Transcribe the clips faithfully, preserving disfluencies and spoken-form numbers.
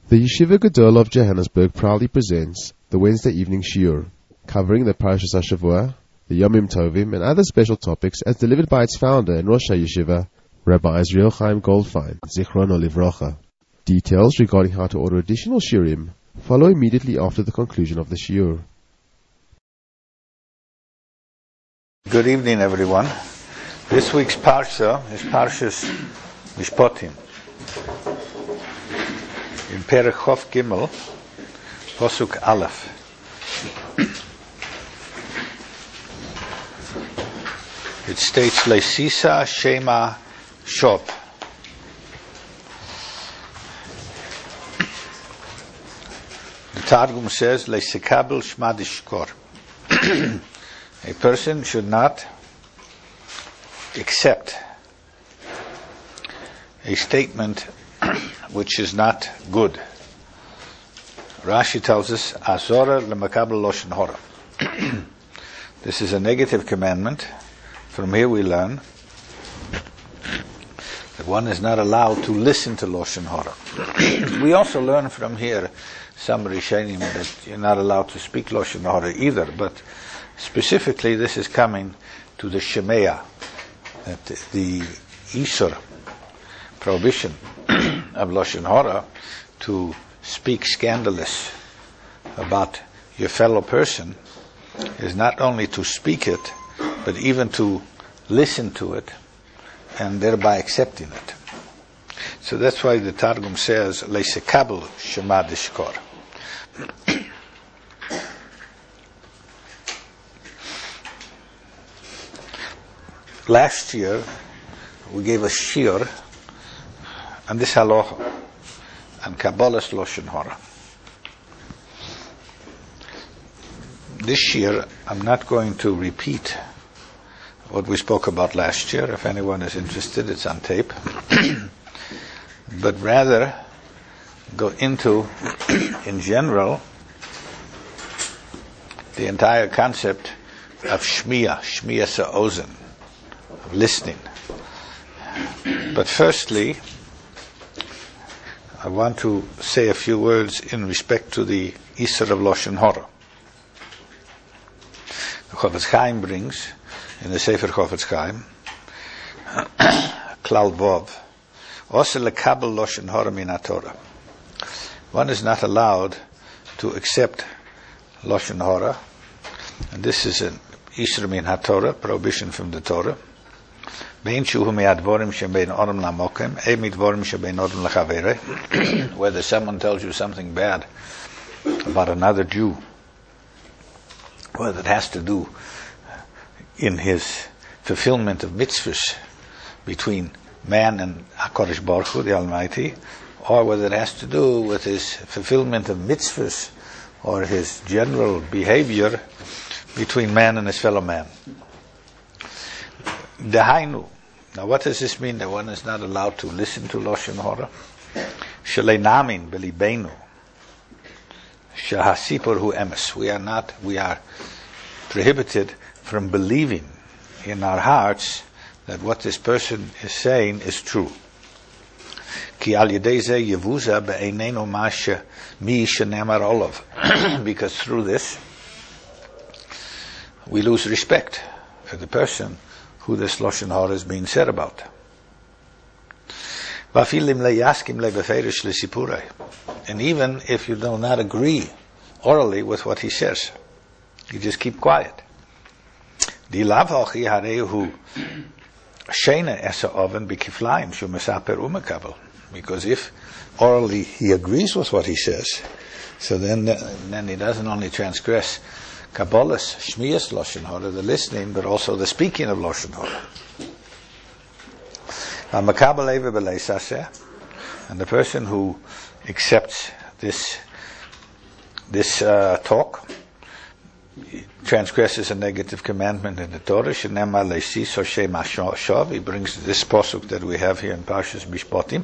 The Yeshiva Gedol of Johannesburg proudly presents the Wednesday evening shiur, covering the Parashas HaShavua, the Yomim Tovim, and other special topics as delivered by its founder and Rosh HaYeshiva, Rabbi Israel Chaim Goldfein, Zichrono Livrocha. Details regarding how to order additional shiurim follow immediately after the conclusion of the shiur. Good evening, everyone. This week's Parsha is Parshas Mishpatim. In Perek Chof Gimel, Posuk Aleph. It states, Leisisa Shema Shop. The Targum says, Leisikabel Shma Dishkor. A person should not accept a statement which is not good. Rashi tells us, Azora lemakabel loshen hora. This is a negative commandment. From here we learn that one is not allowed to listen to loshen hora. We also learn from here, some Rishonim, that you're not allowed to speak loshen hora either, but specifically this is coming to the Shemea, that the Isur, prohibition of Lashon Hara, to speak scandalous about your fellow person, is not only to speak it, but even to listen to it, and thereby accepting it. So that's why the Targum says, Leisekabel Shema Dishkor. Last year, we gave a shiur on this halacha, on Kabbalah's Loshen Hora. This year, I'm not going to repeat what we spoke about last year. If anyone is interested, it's on tape. But rather, go into, in general, the entire concept of Shmiya, Shmiya Sa'ozen, of listening. But firstly, I want to say a few words in respect to the Isur of Loshen Hora. The Chofetz Chaim brings, in the Sefer Chofetz Chaim, Klal Vov, Ose lekabel Loshen Hora min HaTorah. One is not allowed to accept Loshen Hora, and this is an Isur min HaTorah, prohibition from the Torah. Whether someone tells you something bad about another Jew, whether it has to do in his fulfillment of mitzvahs between man and HaKadosh Baruch Hu, the Almighty, or whether it has to do with his fulfillment of mitzvahs or his general behavior between man and his fellow man. Dehainu. Now what does this mean, that one is not allowed to listen to Loshen Hora? Shalei namin belibeinu. Shahasipur hu emes. We are not, we are prohibited from believing in our hearts that what this person is saying is true. Ki al yedei zeh yevuza be'einenu masha mi shenemar olav. Because through this, we lose respect for the person who this Loshen Hora is being said about. And even if you do not agree orally with what he says, you just keep quiet. Because if orally he agrees with what he says, so then, then he doesn't only transgress Kabbalah's Shmiyas Loshen Hora, the listening, but also the speaking of Loshen Hora. And the person who accepts this this uh, talk transgresses a negative commandment in the Torah. He brings this pasuk that we have here in Parshas Mishpatim.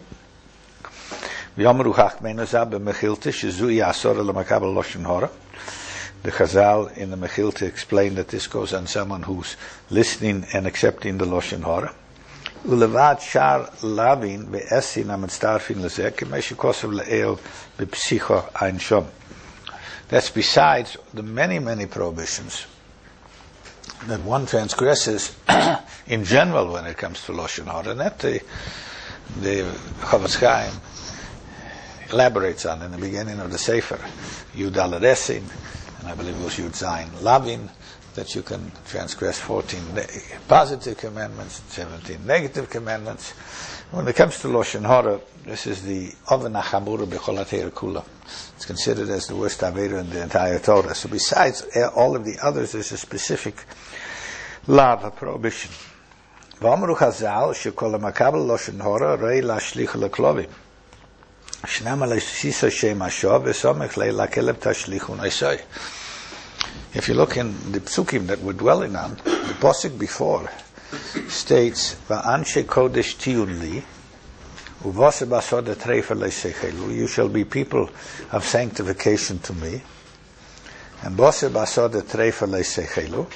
The Chazal in the Mechilta explain that this goes on someone who's listening and accepting the Loshen Hora. ולבד שאר להבין ועשין המצטרפים לזה, כמי שכוסף לאל בפסיכו אין שום. That's besides the many, many prohibitions that one transgresses in general when it comes to Lashon Hara, and that the, the Chofetz Chaim elaborates on in the beginning of the Sefer, Yud Daled Esin, and I believe it was Yud Zayin Lavin, that you can transgress fourteen positive commandments, seventeen negative commandments. When it comes to Lashon Hara, this is the Oven HaChamura B'chol HaTeira Kula. It's considered as the worst Avera in the entire Torah. So besides all of the others, there's a specific law of prohibition. V'amru Chazal, shekol ha'makabel Lashon Hara, rei lashlich leklovim. Shnam alei shem hashov, v'somech lei lakeleb tashlichun eisoi. If you look in the psukim that we're dwelling on, the pasuk before states, "Va'anshe kodesh tiyun li, uvase basod etreifa leisechelu." You shall be people of sanctification to me, and base basod etreifa leisechelu.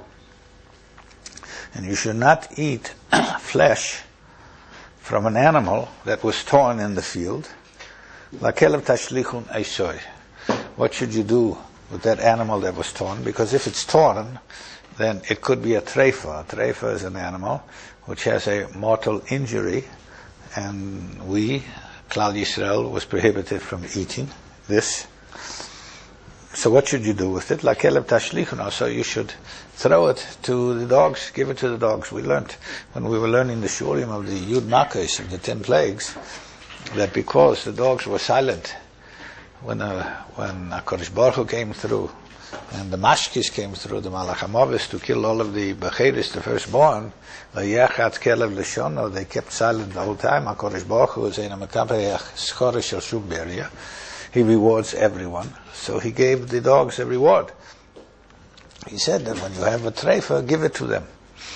And you should not eat flesh from an animal that was torn in the field. Lakelev tashlichun eisoi. What should you do with that animal that was torn? Because if it's torn, then it could be a treifa. A treifa is an animal which has a mortal injury, and we, Klal Yisrael, was prohibited from eating this. So what should you do with it? Lakelev tashlichun. So you should throw it to the dogs, give it to the dogs. We learned when we were learning the shurim of the Yud Makos of the ten plagues that because the dogs were silent when uh, when HaKadosh Baruch Hu came through and the Mashkis came through, the Malach HaMavis, to kill all of the Becheris, the firstborn, Vayachat Kelev Leshono, they kept silent the whole time. HaKadosh Baruch Hu is in a Mekapeach Schore Shel Shub Beria. He rewards everyone. So he gave the dogs a reward. He said that when you have a treifa, give it to them.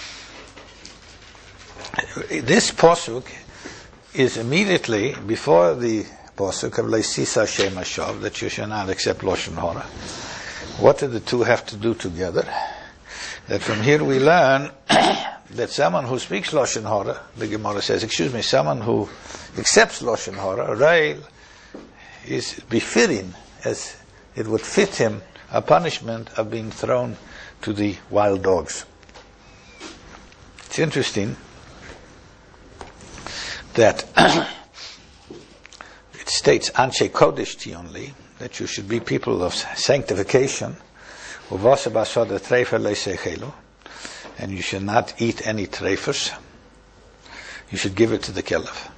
This posuk is immediately before the posuk of Leisisa Shem Hashav, that you shall not accept Lashon Hara. What do the two have to do together? That from here we learn that someone who speaks Lashon Hara, the Gemara says, excuse me, someone who accepts Lashon Hara, Rail, is befitting, as it would fit him, a punishment of being thrown to the wild dogs. It's interesting that it states Anshe Kodesh Tionli, that you should be people of sanctification, and you should not eat any treifers. You should give it to the kelev.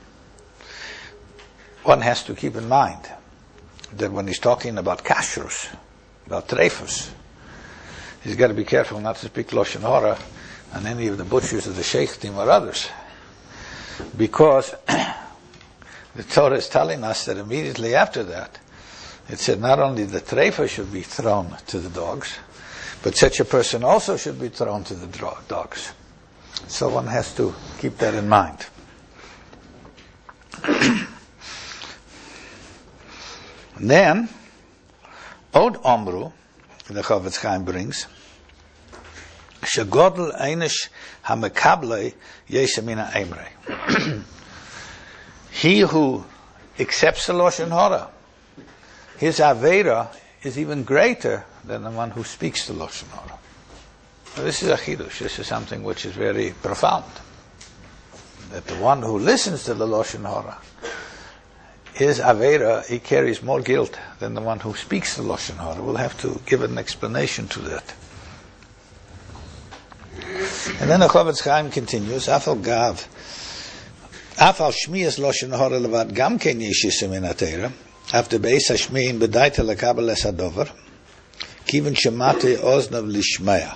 One has to keep in mind that when he's talking about kashrus, about treifers, he's got to be careful not to speak Lashon Hara on any of the butchers of the Sheikhtim or others. Because the Torah is telling us that immediately after that, it said not only the treifa should be thrown to the dogs, but such a person also should be thrown to the dro- dogs. So one has to keep that in mind. Then, Od Omru, the Chofetz Chaim brings, Shegodel einish hamekablei yesemina emrei. He who accepts the Lashon Hara, his Avera is even greater than the one who speaks the Lashon Hara. Now, this is a chidush. This is something which is very profound. That the one who listens to the Lashon Hara, his Avera, he carries more guilt than the one who speaks the Lashon Hara. We'll have to give an explanation to that. And then the Chofetz Chaim continues, Afal Gav, Afal Shmiyas Lashon Hara levad gam ken yeshisa min atera, after beis hashmiyin bedaita lekabel es hadover, kiven shemate oznav lishmaya.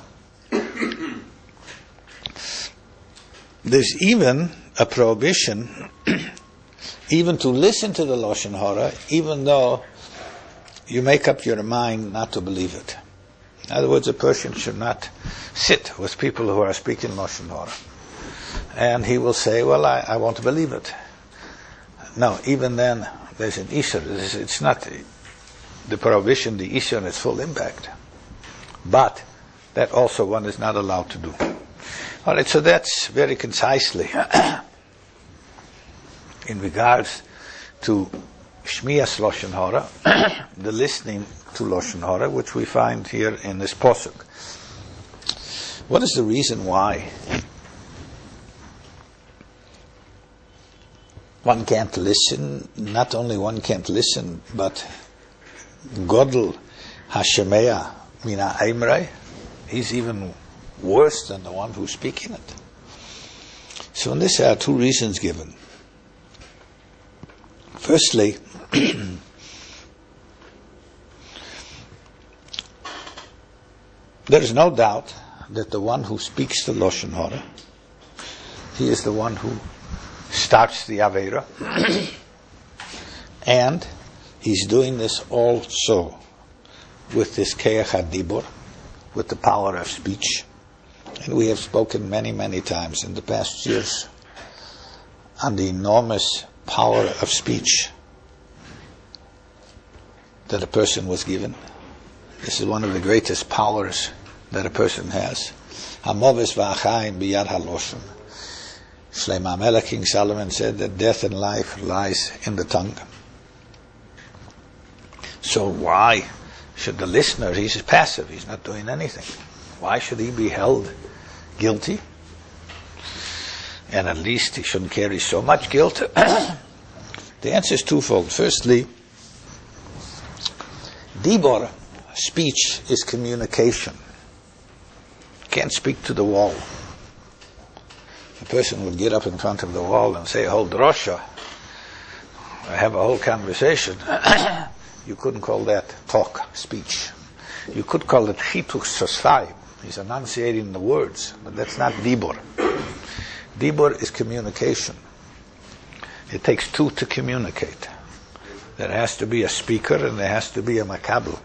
There's even a prohibition even to listen to the Lashon Hara, even though you make up your mind not to believe it. In other words, a person should not sit with people who are speaking Lashon Hara. And he will say, well, I, I won't believe it. No, even then, there's an Isur. It's not the prohibition, the Isur in its full impact. But that also one is not allowed to do. All right, so that's very concisely in regards to Shmias Lashon Hara, the listening to Lashon Hara, which we find here in this pasuk. What is the reason why one can't listen? Not only one can't listen, but Godel Hashemea Mina Eimrei, he's even worse than the one who's speaking it. So in this there are two reasons given. Firstly, there is no doubt that the one who speaks the Lashon Hara, he is the one who starts the Aveira, and he's doing this also with this Keach HaDibur, with the power of speech. And we have spoken many, many times in the past years on the enormous power of speech that a person was given. This is one of the greatest powers that a person has. Hamoves v'achayim biyad haloshon. Shlomo HaMelech, King Solomon, said that death and life lies in the tongue. So why should the listener, he's passive, he's not doing anything, why should he be held guilty? And at least he shouldn't carry so much guilt. The answer is twofold. Firstly, Dibor, speech, is communication. You can't speak to the wall. A person would get up in front of the wall and say, hold drosha, I have a whole conversation. You couldn't call that talk, speech. You could call it chituch sosfai. He's enunciating the words, but that's not dibur. Dibur is communication. It takes two to communicate. There has to be a speaker and there has to be a makabel.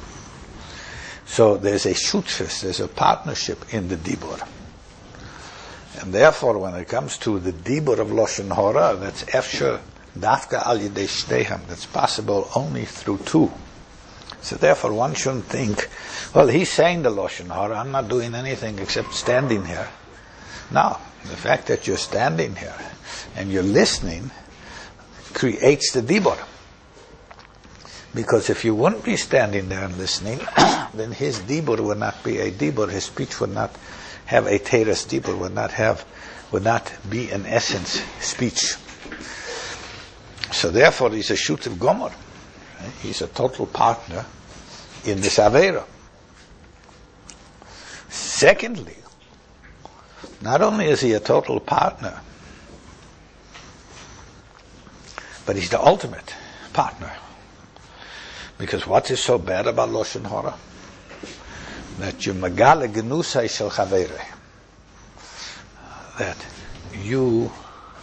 So there's a shutfis, there's a partnership in the dibur. And therefore, when it comes to the dibur of Lashon Hara, that's efsher dafka al yidei shteihem, that's possible only through two. So therefore, one shouldn't think, well, he's saying the Lashon Hara, I'm not doing anything except standing here. No, the fact that you're standing here and you're listening creates the dibur. Because if you wouldn't be standing there and listening, then his dibur would not be a dibur, his speech would not have a teres dibur, would not have, would not be in essence speech. So therefore he's a shutiv gomer. He's a total partner in this Aveira. Secondly, not only is he a total partner, but he's the ultimate partner. Because what is so bad about Lashon Hara? That you magale genusai shel chaveirei. That you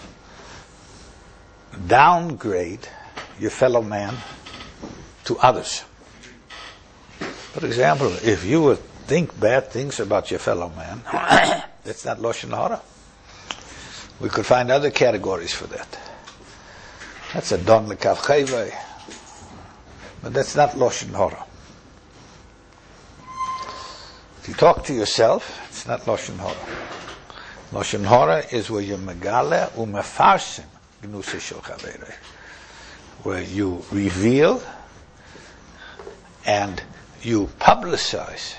downgrade your fellow man to others. For example, if you would think bad things about your fellow man, that's not Lashon Hara. We could find other categories for that. That's a don lekav chayvei. But that's not Lashon Hara. If you talk to yourself, it's not Lashon Hara. Lashon Hara is where you megale umefarsim gnusei shel chaveirei, where you reveal and you publicize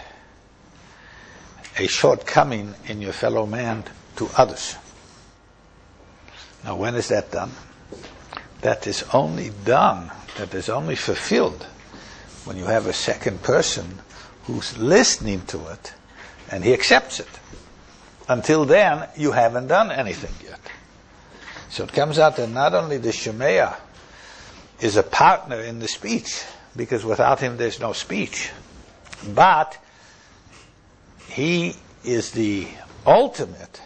a shortcoming in your fellow man to others. Now, when is that done? That is only done, that is only fulfilled when you have a second person who's listening to it and he accepts it. Until then, you haven't done anything yet. So it comes out that not only the Shemaya is a partner in the speech, because without him there's no speech, but he is the ultimate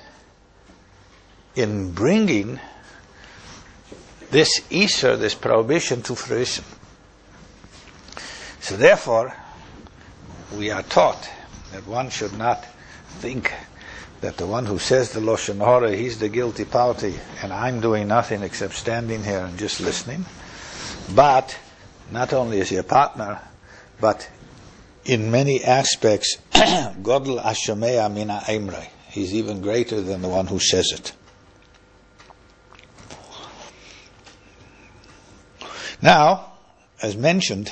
in bringing this Isser, this prohibition, to fruition. So therefore, we are taught that one should not think that the one who says the Lashon Hara, he's the guilty party, and I'm doing nothing except standing here and just listening. But not only is he a partner, but in many aspects, Godel Hashemea Mina Eimrei. He's even greater than the one who says it. Now, as mentioned,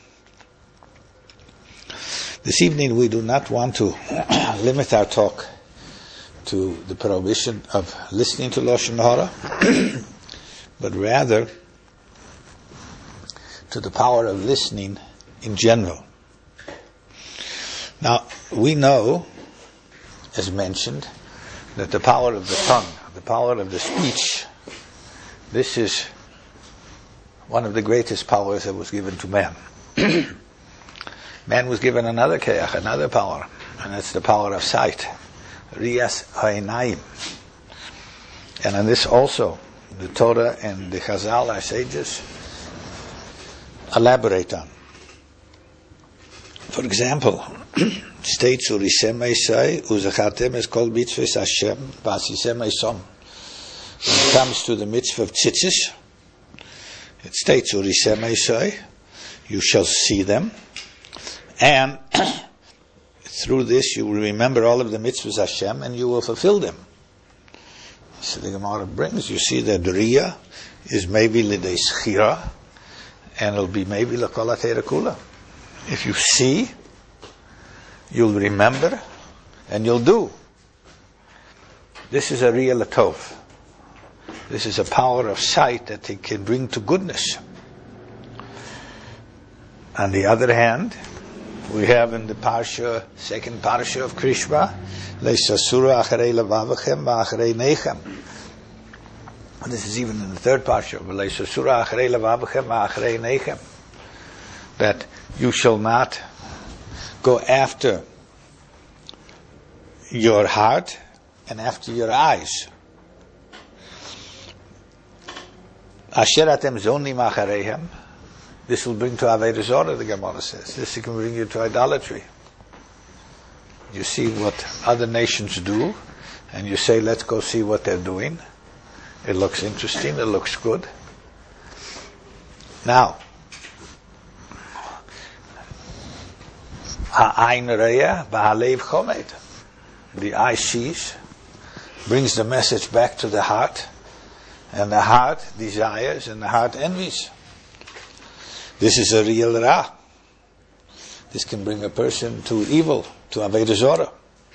this evening we do not want to limit our talk to the prohibition of listening to Lashon Hara, but rather to the power of listening in general. Now, we know, as mentioned, that the power of the tongue, the power of the speech, this is one of the greatest powers that was given to man. Man was given another keach, another power, and that's the power of sight, Riyas Ha'inayim. And on this also, the Torah and the Chazal, our sages, elaborate on. For example, states Urisem Eisai, Uzachatem es kol mitzvahs Hashem, Vasisem Eisom. When it comes to the mitzvah of tzitzis, it states Urisem Eisai, you shall see them, and through this you will remember all of the mitzvahs Hashem, and you will fulfill them. So the Gemara brings, you see that the Riyah is maybe l'dei schira, and it'll be maybe l'kol ha'teira kula. If you see, you'll remember, and you'll do. This is a Riyah l'tov. This is a power of sight that it can bring to goodness. On the other hand, we have in the parsha, second parsha of Krishma, Leisasura acharei levavachem va'acharei neichem. This is even in the third parsha, Leisasura acharei levavachem va'acharei neichem. That you shall not go after your heart and after your eyes. Asher atem zonim achareihem. This will bring to Avodah Zarah, the Gemara says. This can bring you to idolatry. You see what other nations do, and you say, let's go see what they're doing. It looks interesting, it looks good. Now, ha'ayin re'eh v'halev chomed. The eye sees, brings the message back to the heart, and the heart desires, and the heart envies. This is a real ra. This can bring a person to evil, to Avodah Zarah.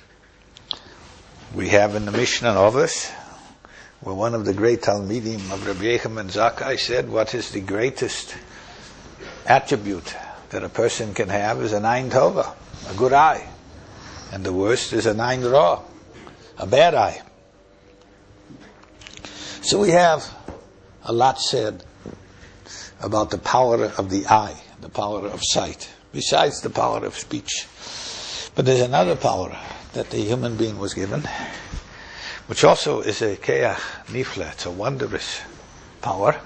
We have in the Mishnah of us, where one of the great Talmidim of Rabbi Yechanan Zakkai said, what is the greatest attribute that a person can have is an ayin tova, a good eye. And the worst is an ayin ra, a bad eye. So we have a lot said about the power of the eye, the power of sight, besides the power of speech. But there's another power that the human being was given, which also is a keach nifla, it's a wondrous power.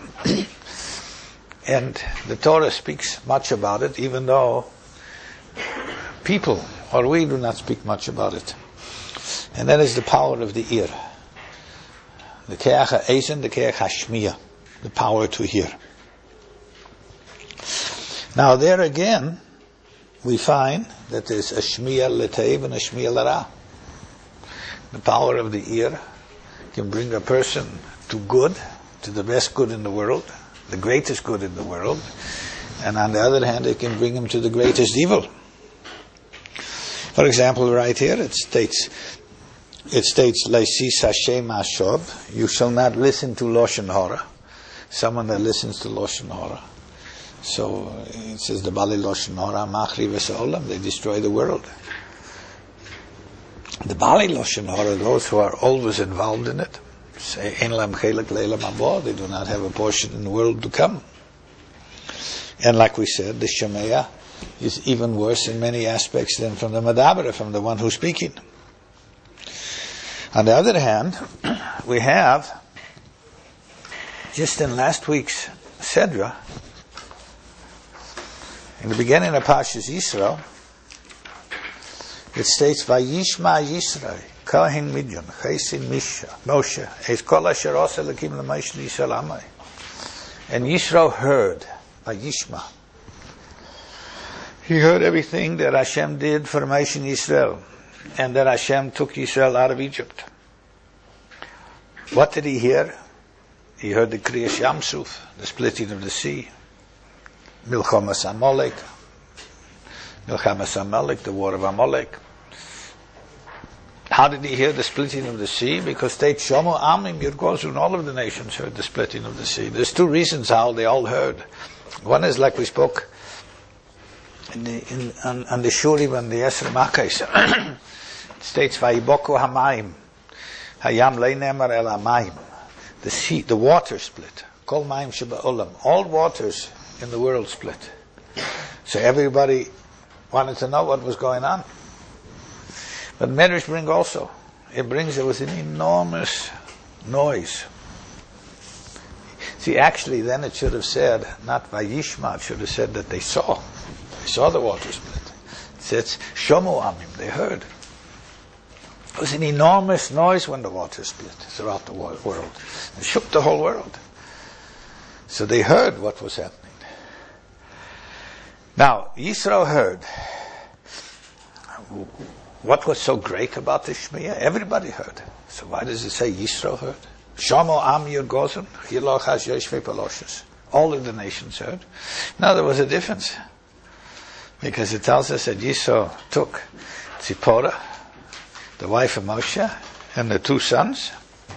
And the Torah speaks much about it, even though people, or we do not speak much about it. And that is the power of the ear. The keach ha'ezen, the keach hashmiya, the power to hear. Now there again, we find that there's a shmiya l'teiv and a shmiya l'ra. The power of the ear can bring a person to good, to the best good in the world, the greatest good in the world, and on the other hand, it can bring him to the greatest evil. For example, right here it states, it states, Leisis Hashem Ashov, you shall not listen to Lashon Hara. Someone that listens to Lashon Hara. So it says the Bali Lashon Hara Machri V'Sa'olam, they destroy the world. The Bali Lashon Hara, those who are always involved in it, say Ein Lam Chelek Leilam Haba, they do not have a portion in the world to come. And like we said, the Shemaya is even worse in many aspects than from the Madabara, from the one who's speaking. On the other hand, we have, just in last week's Sedra, in the beginning of Parshas Yisro, it states, Vayishma Yisro, Kohen Midyan, Chesed Misha, Moshe, Es Kol Asher Asa Lakim L'Moshe Yisrael Amai. And Yisro heard, Vayishma. He heard everything that Hashem did for Moshe Yisrael. and that Hashem took Yisrael out of Egypt. What did he hear? He heard the Kriyas Yamsuf, the splitting of the sea, Milchamas Amalek, Milchamas Amalek, the war of Amalek. How did he hear the splitting of the sea? Because they Shomu Amim Yirgozun, all of the nations heard the splitting of the sea. There's two reasons how they all heard. One is like we spoke in the, in, on, on the Shurim and the Esrei Makos. It states, Vayiboku Hamayim, Hayam Leinemar El Hamayim. The sea, the water split. Kol Mayim Sheba Olam. All waters in the world split. So everybody wanted to know what was going on. But Medrash brings also, it brings, there was an enormous noise. See, actually then it should have said, not Vayishma, it should have said that they saw. They saw the water split. It says, Shomu Amim, they heard. It was an enormous noise when the water split throughout the world. It shook the whole world. So they heard what was happening. Now, Yisro heard. What was so great about the Shmiya? Everybody heard. So why does it say Yisro heard? Shamo Am Yirgozun, Hiloch Has Yoshvei Peloshes. All of the nations heard. Now there was a difference. Because it tells us that Yisro took Tzipporah, the wife of Moshe, and the two sons,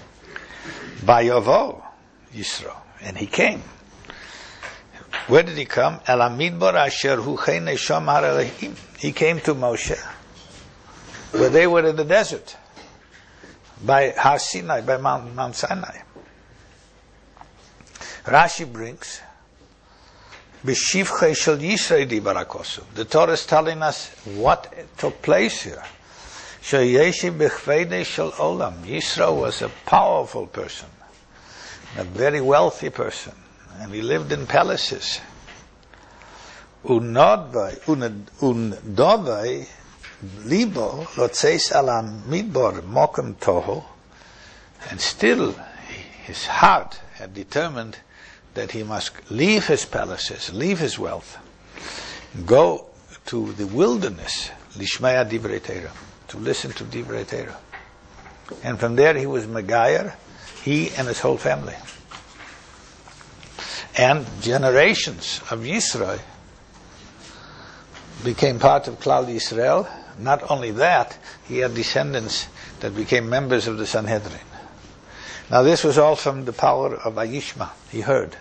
Bayovo Yisro. And he came. Where did he come? El Amidbar Asher Hu Chen Nesham Har Elohim. He came to Moshe, where they were in the desert, by Har Sinai, by Mount, Mount Sinai. Rashi brings, B'shivchei shel Yisro di barakosu. The Torah is telling us what took place here. Sheyeshi b'chveidei shel olam. Yisro was a powerful person, a very wealthy person, and he lived in palaces. Unodvai, undovai, libo, lotzeis alam midbor mokem toho, and still his heart had determined that he must leave his palaces, leave his wealth, go to the wilderness, lishmaya divrei Torah, to listen to divrei Torah. And from there he was Megayer, he and his whole family. And generations of Yisro became part of Klal Yisrael. Not only that, he had descendants that became members of the Sanhedrin. Now this was all from the power of Ayishma. He heard.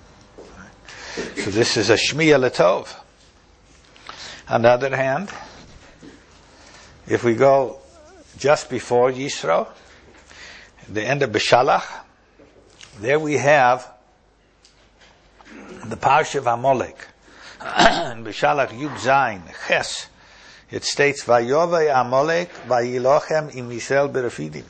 So this is a Shmiya Latov. On the other hand, if we go just before Yisro, the end of Beshalach, there we have the Parsha of Amalek. In Beshalach Yud Zayin, Ches, it states, Vayovei Amalek vayilochem im Yisrael berefidim.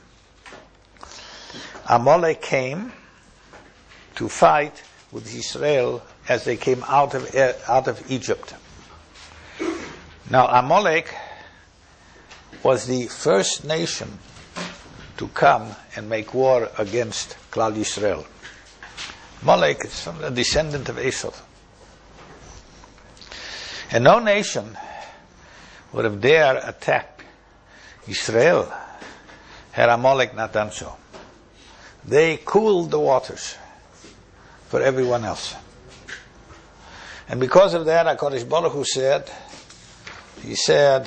Amalek came to fight with Yisrael as they came out of out of Egypt. Now Amalek was the first nation to come and make war against Klal Yisrael. Amalek is from the descendant of Esau. And no nation would have dared attack Israel had Amalek not done so. They cooled the waters for everyone else. And because of that, HaKadosh Baruch Hu said, he said,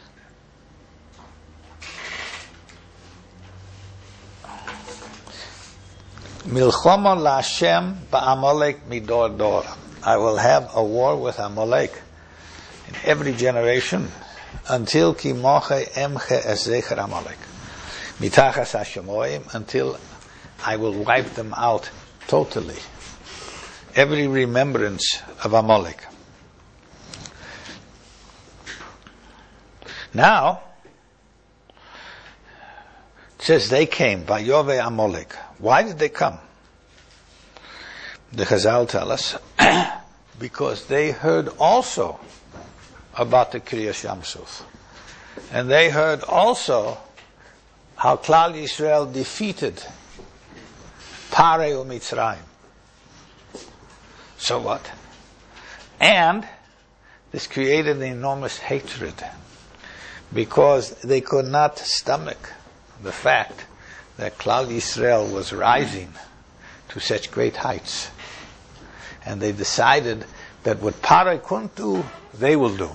Milchama la'Hashem ba'Amalek midor dor. I will have a war with Amalek in every generation until ki moche emche ezecher Amalek. Mitachas hashemoim, until I will wipe them out totally. Every remembrance of Amalek. Now, it says they came, Vayove Amalek. Why did they come? The Chazal tell us, because they heard also about the Kriyas Yamsuf. And they heard also how Klal Yisrael defeated Parei u'Mitzrayim. So what? And this created an enormous hatred because they could not stomach the fact that Klal Yisrael was rising to such great heights. And they decided that what Paroi couldn't do, they will do.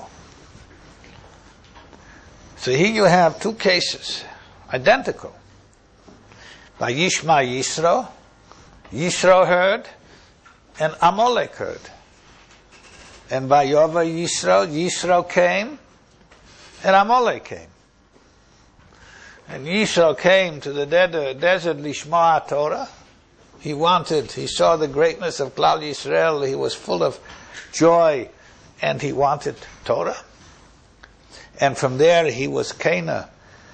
So here you have two cases, identical. By Yishma Yisro, Yisro heard, and Amalek heard. And by Yova Yisro, Yisro came, and Amalek came. And Yisro came to the de- desert Lishma Torah. He wanted, he saw the greatness of Klal Yisrael, he was full of joy, and he wanted Torah. And from there he was Cana,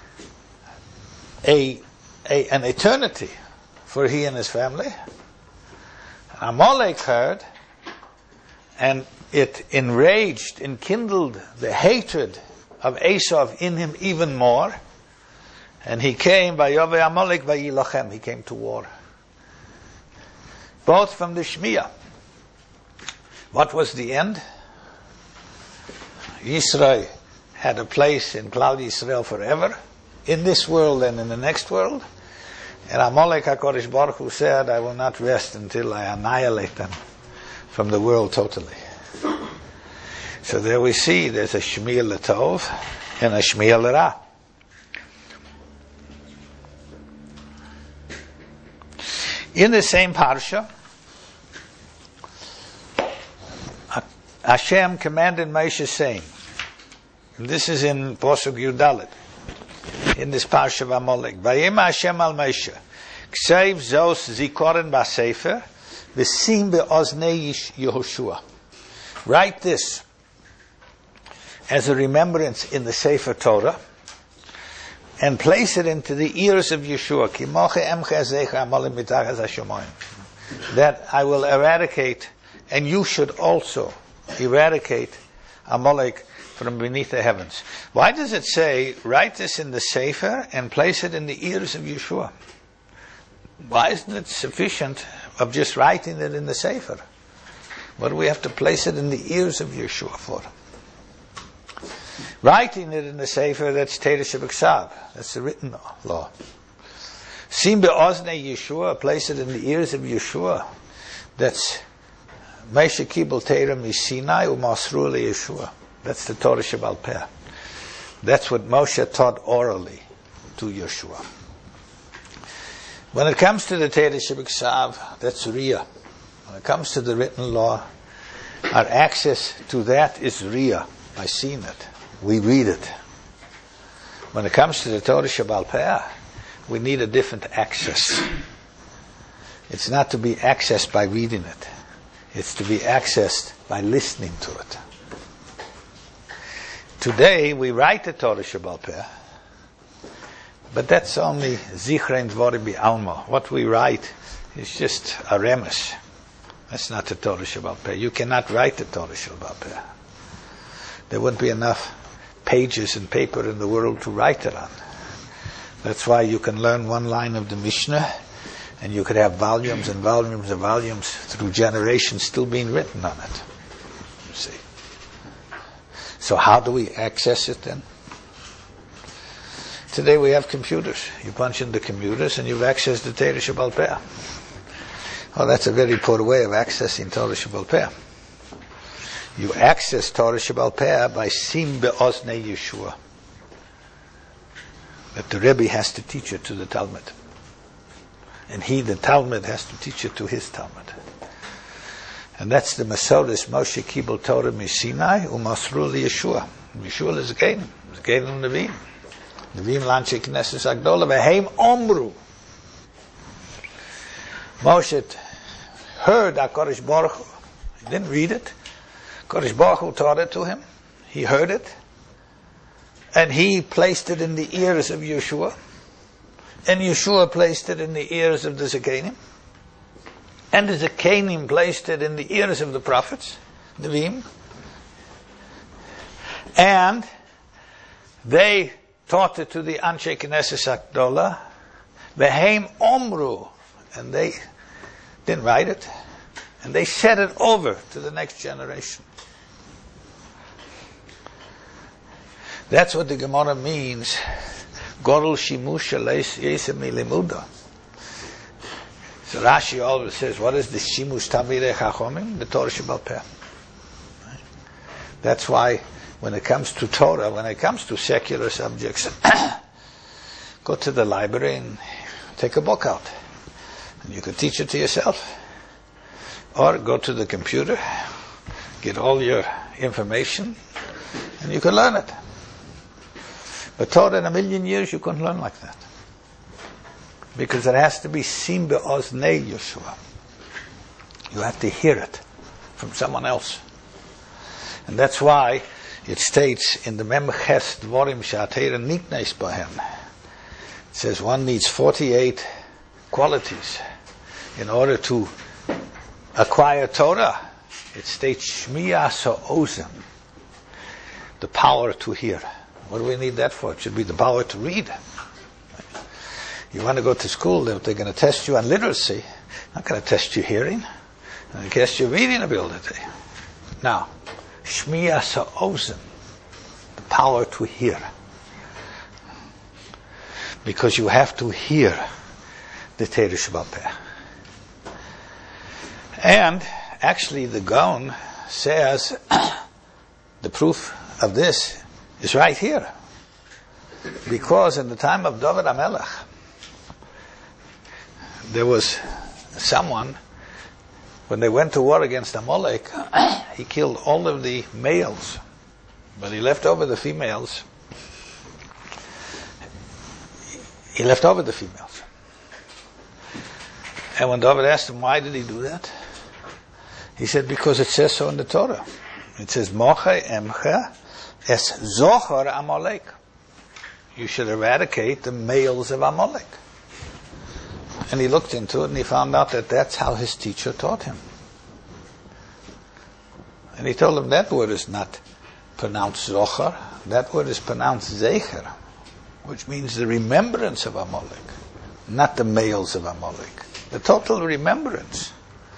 a, a an eternity for he and his family. Amalek heard, and it enraged, enkindled the hatred of Esav in him even more. And he came by Yove Amalek by Yilachem, he came to war. Both from the Shmiya. What was the end? Yisrael had a place in Klal Yisrael forever, in this world and in the next world. And Amalek HaKadosh Baruch Hu said, I will not rest until I annihilate them from the world totally. So there we see there's a Shmiya L'Tov and a Shmiya L'Ra. In the same parsha, Hashem commanded Moshe saying, and this is in Posuk Yudalit, in this parsha of Amalek, Vayema Hashem al Moshe, Ksev zos zikoren ba'sefer, v'sim be'oznei Yehoshua. Write this as a remembrance in the Sefer Torah, and place it into the ears of Yeshua, that I will eradicate, and you should also eradicate Amalek from beneath the heavens. Why does it say, write this in the Sefer and place it in the ears of Yeshua? Why isn't it sufficient of just writing it in the Sefer? What do we have to place it in the ears of Yeshua for? Writing it in the Sefer, that's Teresh B'Ksav. That's the written law. Sim be'oznei Yeshua, place it in the ears of Yeshua. That's Moshe Kibul Torah Misinai u'masru leYeshua. That's the Torah Shebal Peh. That's what Moshe taught orally to Yeshua. When it comes to the Teresh B'Ksav, that's Riyah. When it comes to the written law, our access to that is Riyah, by seeing it. We read it. When it comes to the Torah Shebal Peh, we need a different access. It's not to be accessed by reading it. It's to be accessed by listening to it. Today, we write the Torah Shebal Peh, but that's only Zichrein Dvorim B'Alma. What we write is just a remes. That's not the Torah Shebal Peh. You cannot write the Torah Shebal Peh. There wouldn't be enough pages and paper in the world to write it on. That's why you can learn one line of the Mishnah, and you could have volumes and volumes and volumes through generations still being written on it. You see. So how do we access it then? Today we have computers. You punch in the computers and you've accessed the Torah Shebal Peh. Oh, that's a very poor way of accessing Torah Shebal Peh. You access Torah Shebal Peh by Sim be'oznei Yeshua. That the Rebbe has to teach it to the Talmud. And he, the Talmud, has to teach it to his Talmud. And that's the Masoris Moshe Kibul Torah Misinai u'masru leYeshua. Yeshua is a Gedim. It's a Gedim Nevim. Nevim Lanche Knesses Agdola V'heim Omru. Moshe heard HaKadosh Baruch Hu. He didn't read it. HaKadosh Baruch Hu taught it to him. He heard it. And he placed it in the ears of Yeshua. And Yeshua placed it in the ears of the Zekanim. And the Zekanim placed it in the ears of the prophets, Nevim. And they taught it to the Anshe Knesses Akdola, V'heim Omru. And they didn't write it. And they set it over to the next generation. That's what the Gemara means. Gorul shimusha yesem milimuda. So Rashi always says, what is the shimush tamidei chachomim? The Torah Shebal Peh. That's why when it comes to Torah, when it comes to secular subjects, go to the library and take a book out. And you can teach it to yourself. Or go to the computer, get all your information, and you can learn it. But Torah in a million years you couldn't learn like that. Because it has to be seen be'oznei Yeshua. You have to hear it from someone else. And that's why it states in the Memches Dvorim She'atera Nikneis Bahem. It says one needs forty-eight qualities in order to acquire Torah. It states Shmiya Sa'ozim, the power to hear. What do we need that for? It should be the power to read. You want to go to school, they're going to test you on literacy. They're not going to test your hearing. They're going to test your reading ability. Now, Shmiya Sa'ozim, the power to hear. Because you have to hear the Torah Shebal Peh. And actually the Gaon says the proof of this is right here. Because in the time of David HaMelech, there was someone, when they went to war against Amalek, he killed all of the males, but he left over the females. He left over the females. And when David asked him, why did he do that? He said, because it says so in the Torah. It says, Moche emcha es zohar Amalek. You should eradicate the males of Amalek. And he looked into it and he found out that that's how his teacher taught him. And he told him that word is not pronounced zohar, that word is pronounced zecher, which means the remembrance of Amalek, not the males of Amalek. The total remembrance.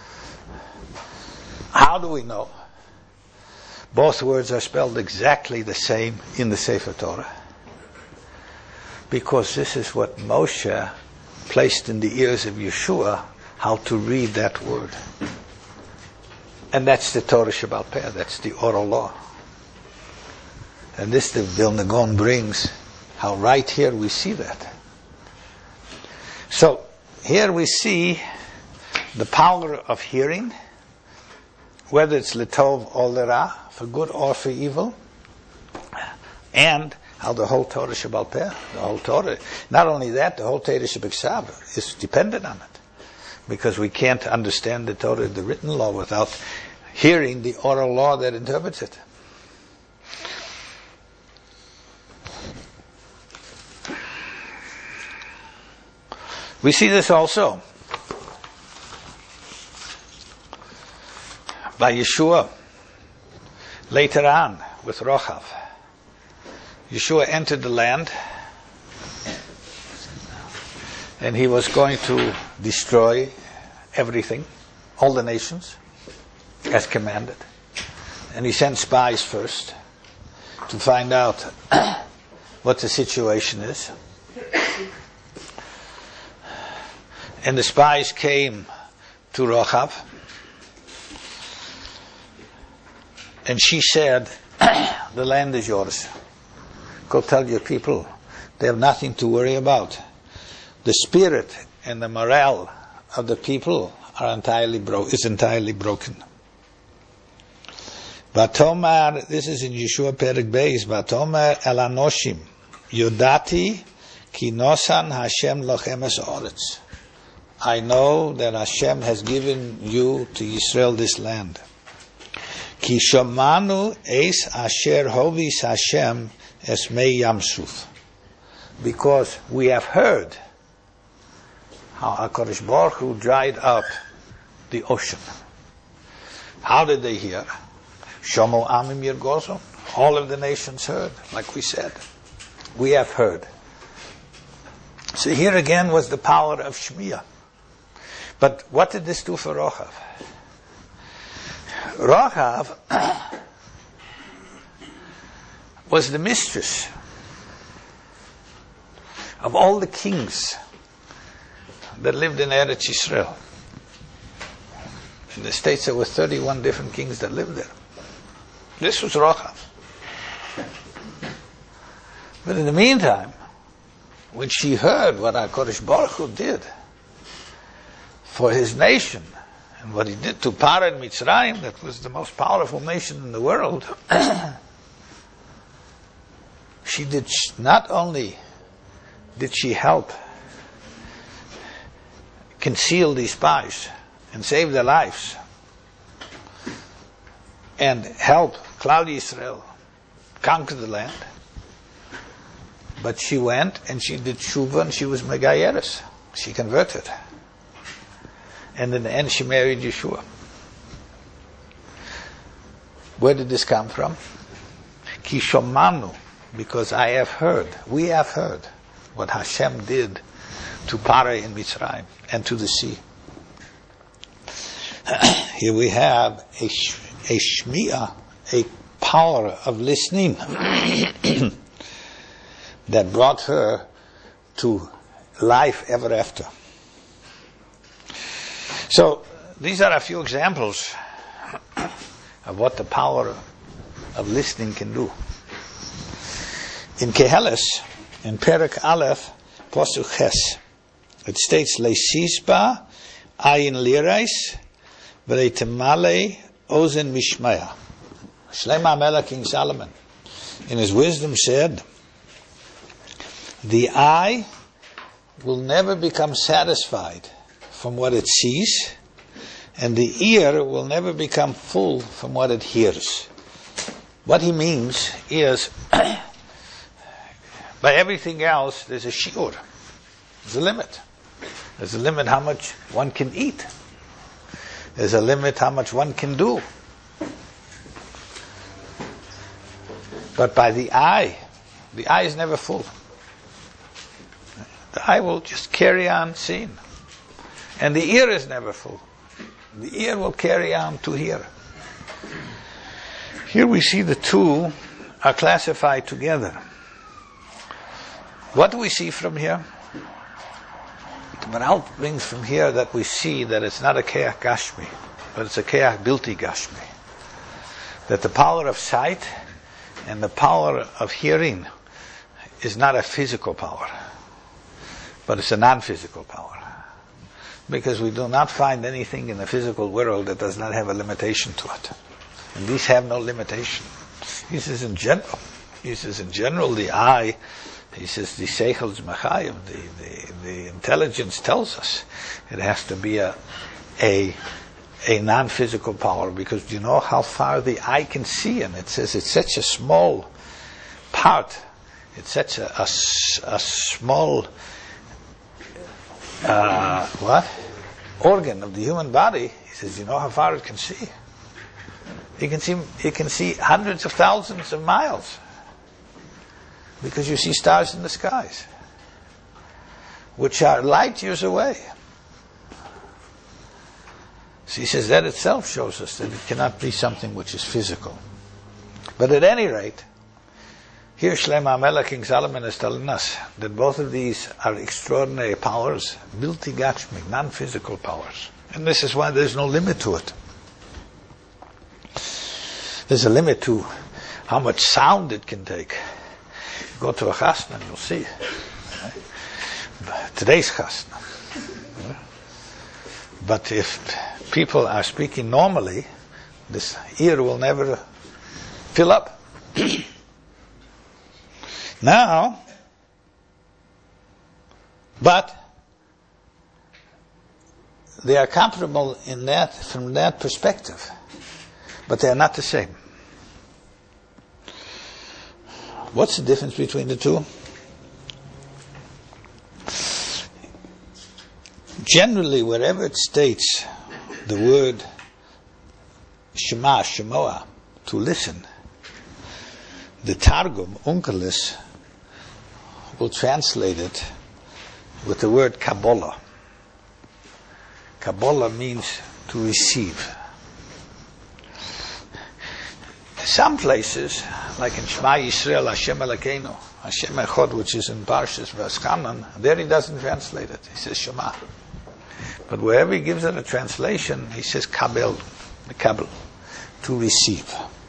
How do we know? Both words are spelled exactly the same in the Sefer Torah. Because this is what Moshe placed in the ears of Yeshua, how to read that word. And that's the Torah Shebal Peh, that's the oral law. And this the Vilna Gaon brings, how right here we see that. So, here we see the power of hearing, whether it's L'tov or L'ra, for good or for evil, and how the whole Torah Shebal Peh, the whole Torah, not only that, the whole Torah Shebeksav is dependent on it. Because we can't understand the Torah, the written law, without hearing the oral law that interprets it. We see this also by Yeshua later on with Rochav. Yeshua entered the land and he was going to destroy everything, all the nations, as commanded. And he sent spies first to find out what the situation is. And the spies came to Rochav, and she said, the land is yours. Go tell your people they have nothing to worry about. The spirit and the morale of the people are entirely bro- is entirely broken. Vatomar, this is in Yeshua Perek Beis, Vatomar el Anoshim, Yodati ki nosan Hashem lochem es oretz. I know that Hashem has given you to Israel this land. Ki shomanu eis asher hovis Hashem es mei Yamsuf. Because we have heard how HaKadosh Baruch Hu dried up the ocean. How did they hear? Shomo amim yirgozon. All of the nations heard, like we said. We have heard. So here again was the power of Shmiya. But what did this do for Rochav? Rochav was the mistress of all the kings that lived in Eretz Yisrael. In the States there were thirty-one different kings that lived there. This was Rochav. But in the meantime, when she heard what HaKadosh Baruch Hu did for his nation, and what he did to Parah and Mitzrayim, that was the most powerful nation in the world, she did not only did she help conceal these spies and save their lives and help Klal Yisrael conquer the land, but she went and she did tshuva and she was megayeres. She converted. And in the end she married Yeshua. Where did this come from? Ki shomanu, because I have heard, we have heard what Hashem did to Parah and Mitzrayim and to the sea. Here we have a, a shmi'ah, a power of listening that brought her to life ever after. So, these are a few examples of what the power of listening can do. In Keheles, in Perek Aleph, Posuk Ches, it states, Leisisba ayin lirais v'leitemale ozen mishmaya. Shlomo HaMelech, King Solomon, in his wisdom said, the eye will never become satisfied from what it sees, and the ear will never become full from what it hears. What he means is, by everything else, there's a shiur. There's a limit. There's a limit how much one can eat. There's a limit how much one can do. But by the eye, the eye is never full. The eye will just carry on seeing. And the ear is never full. The ear will carry on to hear. Here we see the two are classified together. What do we see from here? The Maharal brings from here that we see that it's not a keach gashmi, but it's a keach bilti gashmi. That the power of sight and the power of hearing is not a physical power, but it's a non-physical power. Because we do not find anything in the physical world that does not have a limitation to it. And these have no limitation. He says in general, he says in general the eye, he says the seichel is machayim, the, the, the intelligence tells us it has to be a, a, a non-physical power, because do you know how far the eye can see? And it says it's such a small part, it's such a, a, a small Uh, what? organ of the human body. He says, you know how far it can see? It can see, it can see hundreds of thousands of miles. Because you see stars in the skies, which are light years away. So he says that itself shows us that it cannot be something which is physical. But at any rate, here Shlomo HaMelech, King Solomon, is telling us that both of these are extraordinary powers, bilti gashmi, non-physical powers. And this is why there's no limit to it. There's a limit to how much sound it can take. Go to a chasna and you'll see. Today's chasna. But if people are speaking normally, this ear will never fill up. Now, but they are comparable in that, from that perspective, but they are not the same. What's the difference between the two? Generally, wherever it states the word shema, shemoah, to listen, the Targum, Onkelos, will translate it with the word Kabbalah. Kabbalah means to receive. Some places like in Shema Yisrael, Hashem Elokeinu, Hashem Echad, which is in Parshas V'Askanan, there he doesn't translate it. He says Shema. But wherever he gives it a translation, he says Kabel, Kabel, to receive.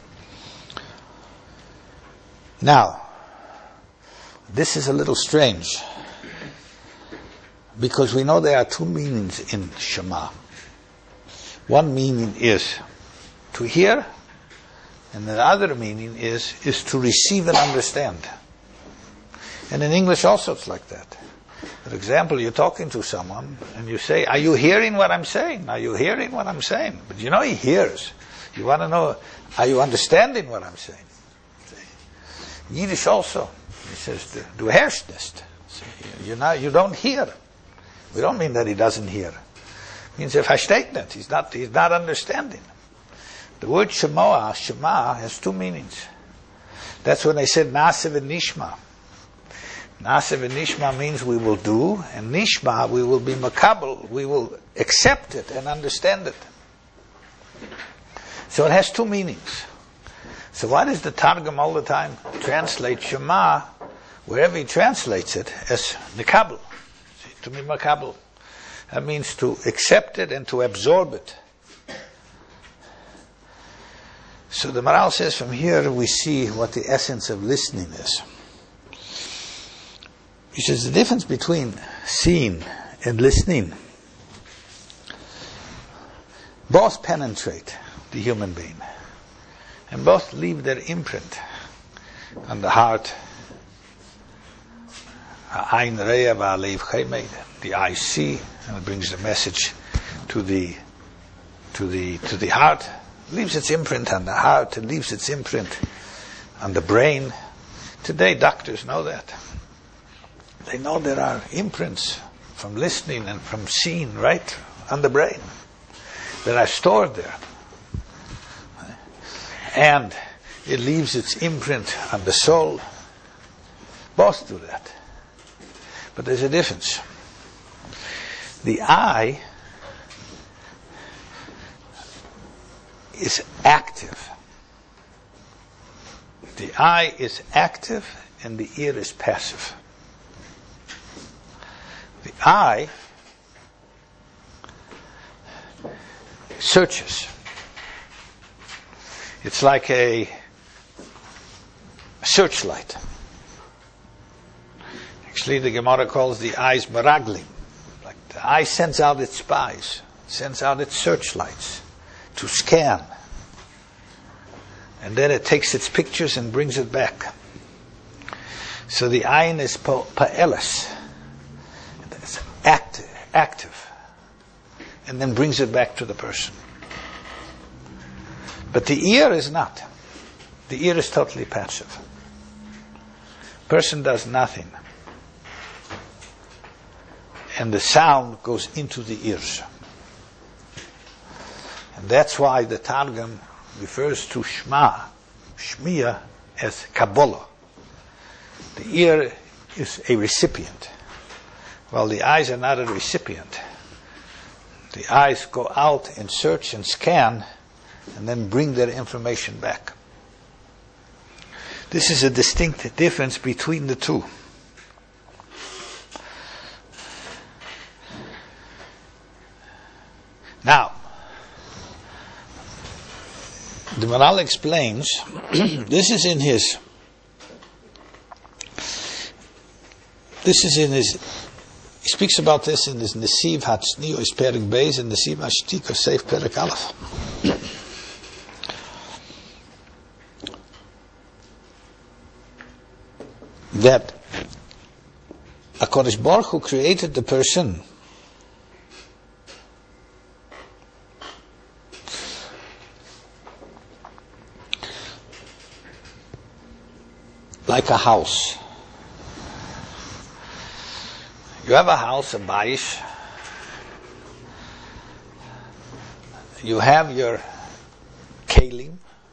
Now, this is a little strange, because we know there are two meanings in Shema. One meaning is to hear, and the other meaning is, is to receive and understand. And in English also it's like that. For example, you're talking to someone and you say, are you hearing what I'm saying? Are you hearing what I'm saying? But you know he hears. You want to know, are you understanding what I'm saying? Yiddish also. He says, du hörst nicht. You're not, you don't hear. We don't mean that he doesn't hear. It means er versteht nicht. He's not, he's not understanding. The word Shema, Shema has two meanings. That's when they said Nase v'nishma. Nase v'nishma means we will do, and Nishma, we will be makabel, we will accept it and understand it. So it has two meanings. So why does the Targum all the time translate Shema, wherever he translates it, as nikabel, to be makabel? That means to accept it and to absorb it. So the Maral says from here we see what the essence of listening is. He says the difference between seeing and listening, both penetrate the human being and both leave their imprint on the heart. The eye see, and it brings the message to the to the to the heart. Leaves its imprint on the heart, it leaves its imprint on the brain. Today doctors know that. They know there are imprints from listening and from seeing right on the brain that are stored there. And it leaves its imprint on the soul. Both do that. But there's a difference. The eye is active. The eye is active and the ear is passive. The eye searches. It's like a searchlight. Actually, the Gemara calls the eyes meraglim. Like the eye sends out its spies, sends out its searchlights to scan. And then it takes its pictures and brings it back. So the ayin is pa'elis. It's active, active. And then brings it back to the person. But the ear is not. The ear is totally passive. Person does nothing. And the sound goes into the ears. And that's why the Targum refers to Shema, Shmiya, as Kabbalah. The ear is a recipient, while the eyes are not a recipient. The eyes go out and search and scan, and then bring their information back. This is a distinct difference between the two. Now, the Maral explains, this is in his, this is in his, he speaks about this in his Nesiv Hatzniyo is Perek Beis and Nesiv Hashtika Seif Perek Aleph. That HaKadosh Baruch Hu created the person like a house. You have a house, a bayis. You have your kelim,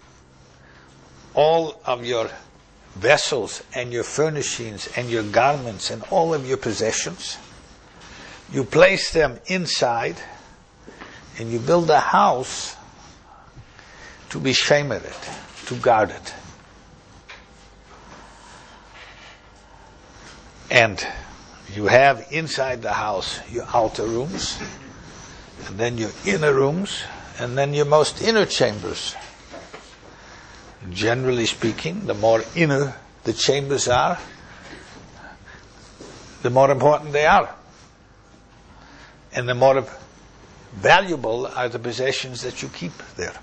all of your vessels and your furnishings and your garments and all of your possessions. You place them inside and you build a house to be shemered, to guard it. And you have inside the house your outer rooms, and then your inner rooms, and then your most inner chambers. Generally speaking, the more inner the chambers are, the more important they are. And the more valuable are the possessions that you keep there.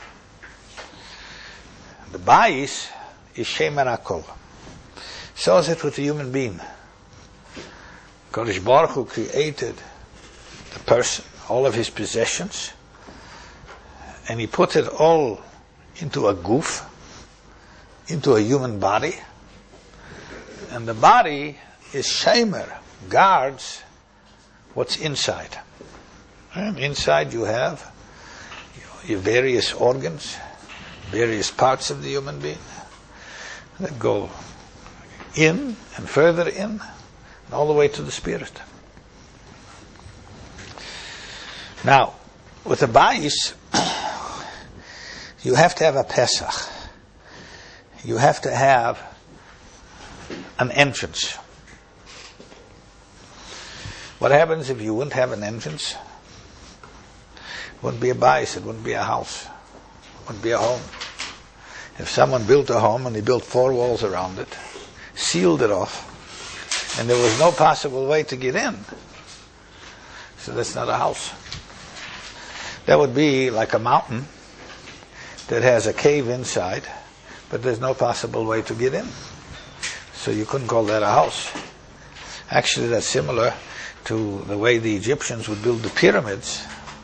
The Bais is Shemer HaKol. So is it with the human being. Kodesh Baruch Hu created the person, all of his possessions, and he put it all into a goof, into a human body. And the body is Shemer, guards what's inside. And inside you have your various organs, various parts of the human being that go in and further in, and all the way to the spirit. Now, with the Bais, you have to have a Pesach. You have to have an entrance. What happens if you wouldn't have an entrance? It wouldn't be a Bais, it wouldn't be a house, it wouldn't be a home. If someone built a home and he built four walls around it, sealed it off, and there was no possible way to get in, so that's not a house. That would be like a mountain that has a cave inside, but there's no possible way to get in. So you couldn't call that a house. Actually, that's similar to the way the Egyptians would build the pyramids,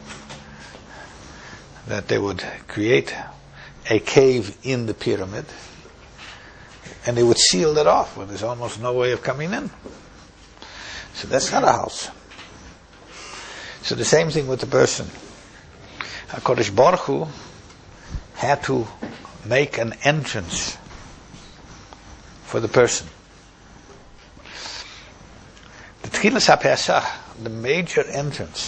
that they would create a cave in the pyramid, and they would seal it off where there's almost no way of coming in. So that's not a house. So the same thing with the person. HaKadosh Baruch Hu had to make an entrance for the person. The Tchilas HaPesach, the major entrance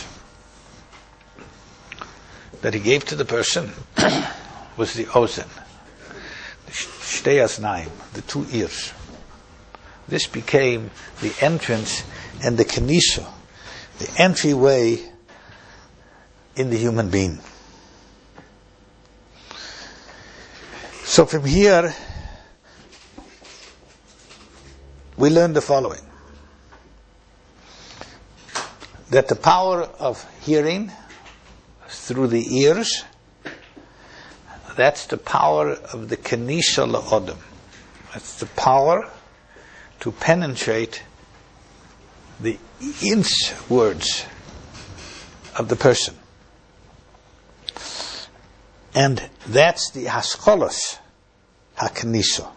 that he gave to the person was the Ozen, the Shtei Aznaim, the two ears. This became the entrance and the Knesha, the entryway in the human being. So from here, we learn the following: that the power of hearing through the ears, that's the power of the Knesha La'odam. That's the power to penetrate the inwards of the person. And that's the Haskolos HaKnesha.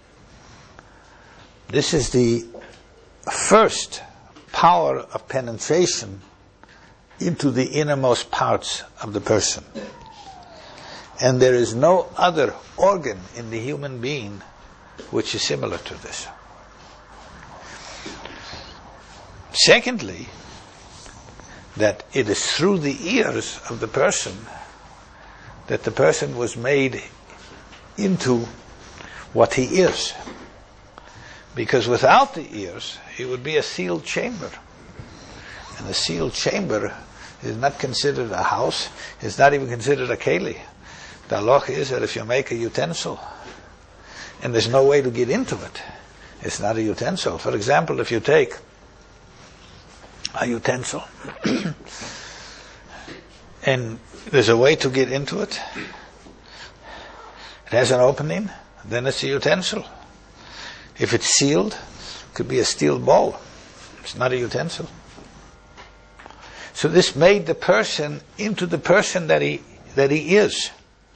This is the first power of penetration into the innermost parts of the person. And there is no other organ in the human being which is similar to this. Secondly, that it is through the ears of the person that the person was made into what he is. Because without the ears, he would be a sealed chamber. And a sealed chamber is not considered a house, it's not even considered a keli. The halacha is that if you make a utensil and there's no way to get into it, it's not a utensil. For example, if you take a utensil and there's a way to get into it, it has an opening, then it's a utensil. If it's sealed, it could be a steel bowl. It's not a utensil. So this made the person into the person that he that he is.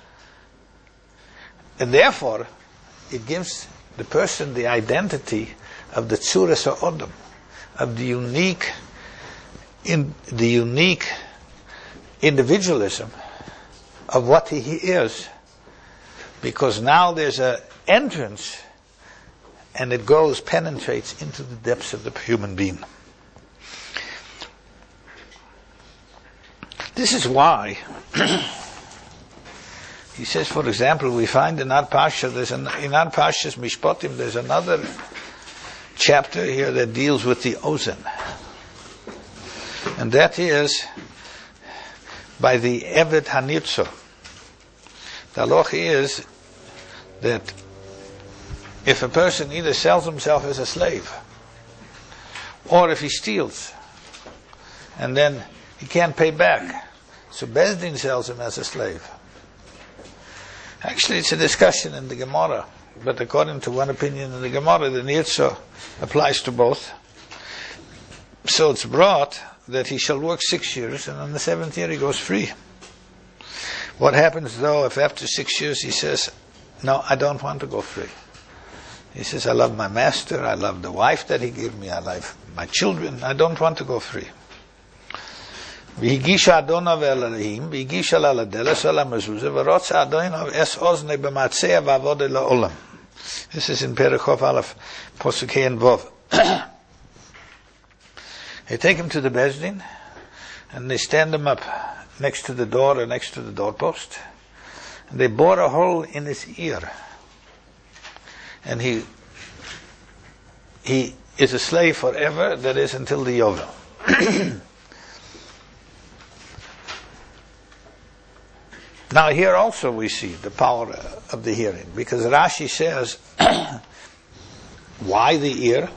And therefore, it gives the person the identity of the Tzuras HaOdam, of the unique in the unique individualism of what he is. Because now there's an entrance, and it goes, penetrates into the depths of the human being. This is why he says, for example, we find in our Pasha, there's an, in our Pasha's Mishpatim, there's another chapter here that deals with the ozen. And that is by the Eved Hanitzo. The halacha is that if a person either sells himself as a slave, or if he steals, and then he can't pay back, so Beis Din sells him as a slave. Actually, it's a discussion in the Gemara, but according to one opinion in the Gemara, the Nitzo applies to both. So it's brought that he shall work six years, and on the seventh year he goes free. What happens though if after six years he says, no, I don't want to go free? He says, I love my master, I love the wife that he gave me, I love my children, I don't want to go free. This is in Perikov Aleph, Posuk Hey and Vov. They take him to the Beis Din, and they stand him up next to the door or next to the doorpost, and they bore a hole in his ear, and he he is a slave forever, that is until the Yovel. Now here also we see the power of the hearing, because Rashi says, why the ear?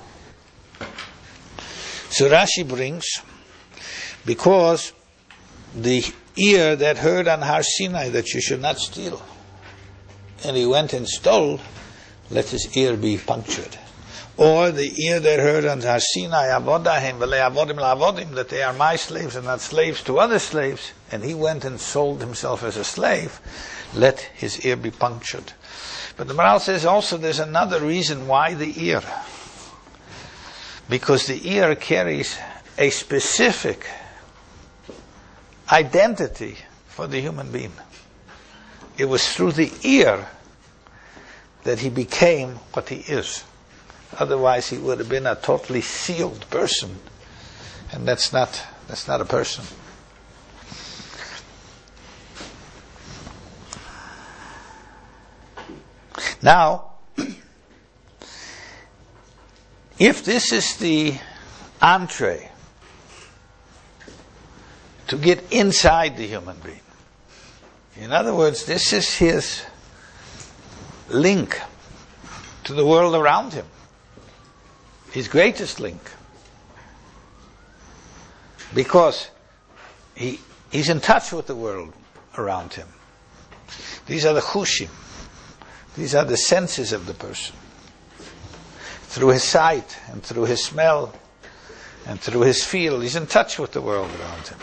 So Rashi brings, because the ear that heard on Har Sinai that you should not steal, and he went and stole, let his ear be punctured. Or the ear that heard on Har Sinai, Avodahem, Avodim Lavodim, that they are my slaves and not slaves to other slaves, and he went and sold himself as a slave, let his ear be punctured. But the Maharal says also there's another reason why the ear. Because the ear carries a specific identity for the human being. It was through the ear that he became what he is. Otherwise he would have been a totally sealed person. And that's not, that's not a person. Now, if this is the entree to get inside the human being, in other words, this is his link to the world around him, his greatest link, because he he's in touch with the world around him. These are the chushim. These are the senses of the person. Through his sight and through his smell and through his feel, he's in touch with the world around him.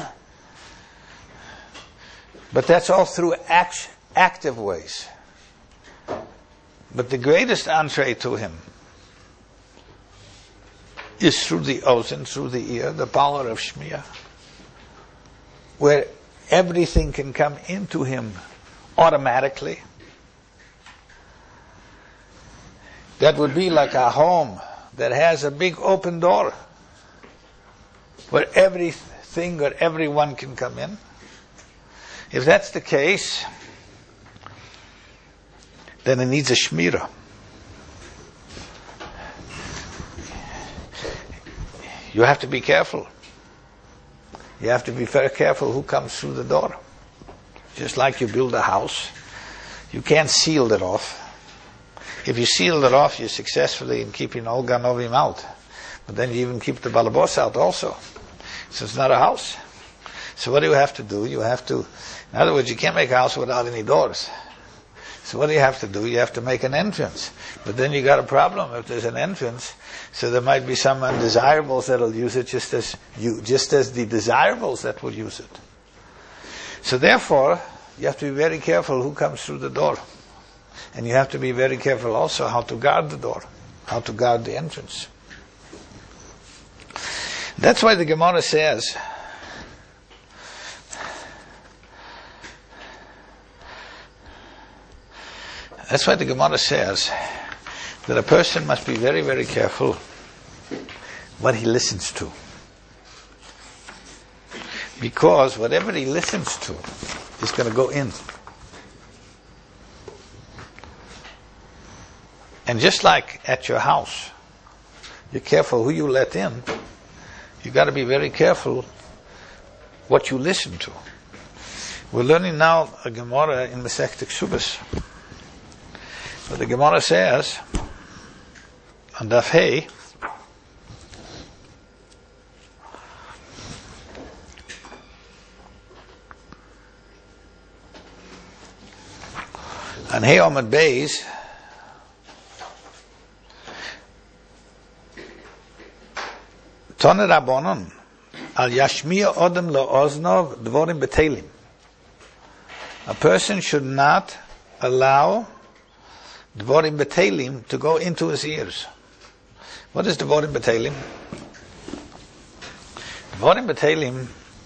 But that's all through act, active ways. But the greatest entree to him is through the ozen, through the ear, the power of Shmiya, where everything can come into him automatically. That would be like a home that has a big open door where everything or everyone can come in. If that's the case, then it needs a shmira. You have to be careful. You have to be very careful who comes through the door. Just like you build a house, you can't seal it off. If you seal it off, you're successfully in keeping all Ganovim out. But then you even keep the Balabos out also. So it's not a house. So what do you have to do? You have to, in other words, you can't make a house without any doors. So what do you have to do? You have to make an entrance. But then you got a problem if there's an entrance. So there might be some undesirables that'll use it just as you, just as the desirables that will use it. So therefore, you have to be very careful who comes through the door. And you have to be very careful also how to guard the door, how to guard the entrance. That's why the Gemara says, that's why the Gemara says that a person must be very, very careful what he listens to. Because whatever he listens to is going to go in. And just like at your house, You're careful who you let in. You got to be very careful what you listen to. We're learning now a Gemara in Masechet Ksubos. But the Gemara says, on Daf Hey, on Hey Omad Beis, Tone Rabbanon, al yashmiya odem lo oznov dvorim betelim. A person should not allow dvorim betelim to go into his ears. What is dvorim betelim? Dvorim betelim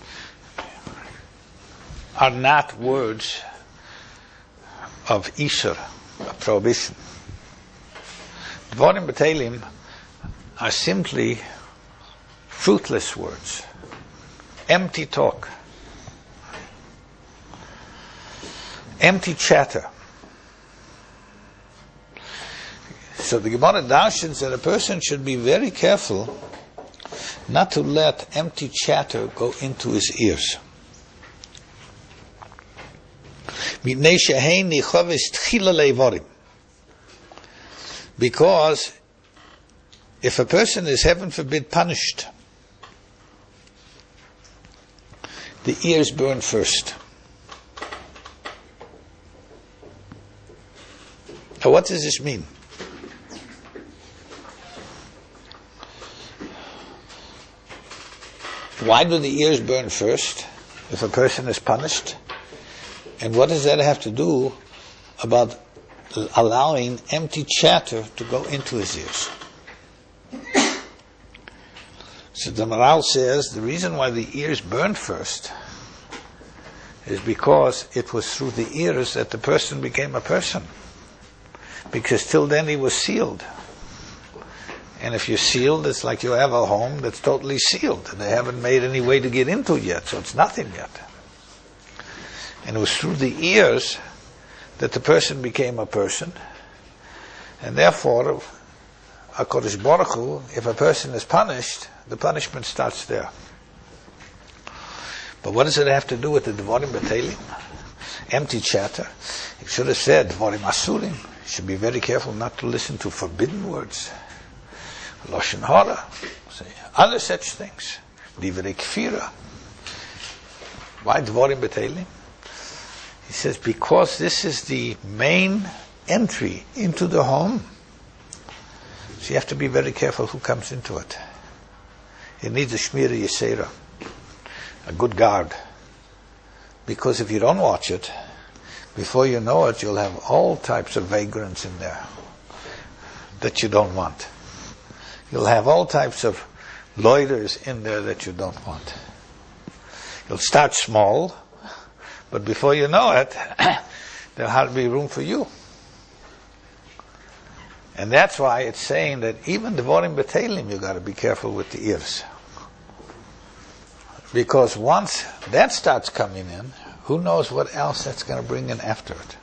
are not words of isur, of prohibition. Dvorim betelim are simply fruitless words, empty talk, empty chatter. So the Gemara darshans that a person should be very careful not to let empty chatter go into his ears. Because if a person is, heaven forbid, punished, the ears burn first. Now what does this mean? Why do the ears burn first if a person is punished? And what does that have to do about allowing empty chatter to go into his ears? So the Maral says the reason why the ears burned first is because it was through the ears that the person became a person. Because till then he was sealed. And if you're sealed, it's like you have a home that's totally sealed. They haven't made any way to get into it yet, so it's nothing yet. And it was through the ears that the person became a person. And therefore, HaKadosh Baruch Hu, if a person is punished, the punishment starts there. But what does it have to do with the Dvorim Betelim? Empty chatter. It should have said Dvorim Asurim. You should be very careful not to listen to forbidden words. Lashon Hara. Other such things. Divrei Kfira. Why Dvorim Betelim? He says because this is the main entry into the home. So you have to be very careful who comes into it. It needs a Shmira Yisera, a good guard. Because if you don't watch it, before you know it, you'll have all types of vagrants in there that you don't want. You'll have all types of loiterers in there that you don't want. You'll start small, but before you know it, there'll hardly be room for you. And that's why it's saying that even Dvorim Betelim, you got to be careful with the ears. Because once that starts coming in, who knows what else that's going to bring in after it.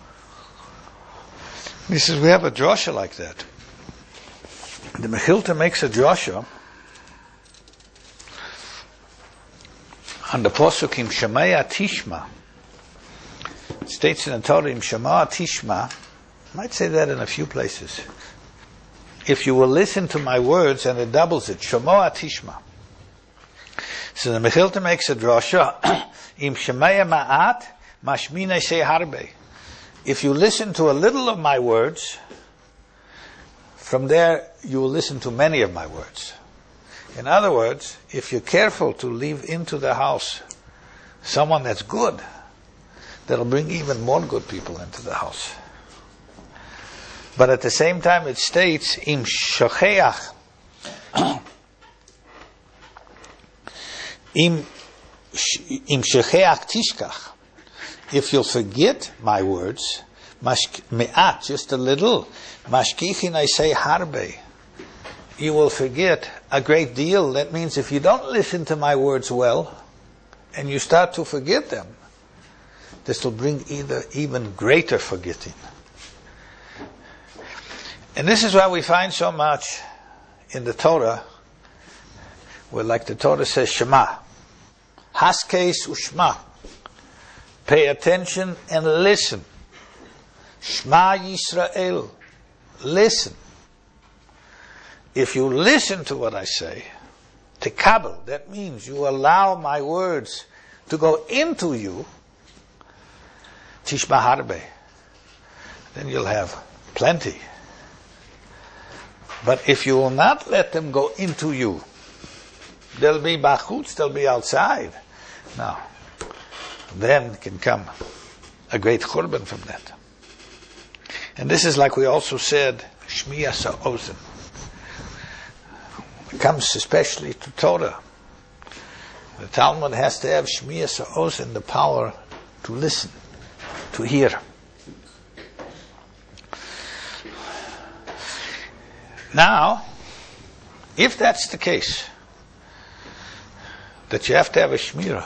He says we have a drasha like that. The Mechilta makes a drasha on the Posuk Im Shemaya Tishma. It states in the Torah Im Shemaya Tishma. I might say that in a few places. If you will listen to my words, and it doubles it, Shemaya Tishma. So the Mechilta makes a drasha, Im Shemaya Ma'at, Mashmina Shei Harbe. If you listen to a little of my words, from there you will listen to many of my words. In other words, if you're careful to leave into the house someone that's good, that'll bring even more good people into the house. But at the same time it states, Im shocheach, Im im shocheach tishkach. If you'll forget my words, me'at, just a little, mashkichin I say harbe, you will forget a great deal. That means if you don't listen to my words well, and you start to forget them, this will bring either even greater forgetting. And this is why we find so much in the Torah, where like the Torah says, Shema. Haskes ushma. Pay attention and listen. Shema Yisrael. Listen. If you listen to what I say, tekabel, that means you allow my words to go into you, tishma harbe, then you'll have plenty. But if you will not let them go into you, they'll be bachutz, they'll be outside. Now, then can come a great churban from that. And this is like we also said, shmiyas ha'ozen. It comes especially to Torah. The Talmud has to have shmiyas ha'ozen, the power to listen, to hear. Now, if that's the case, that you have to have a shmirah,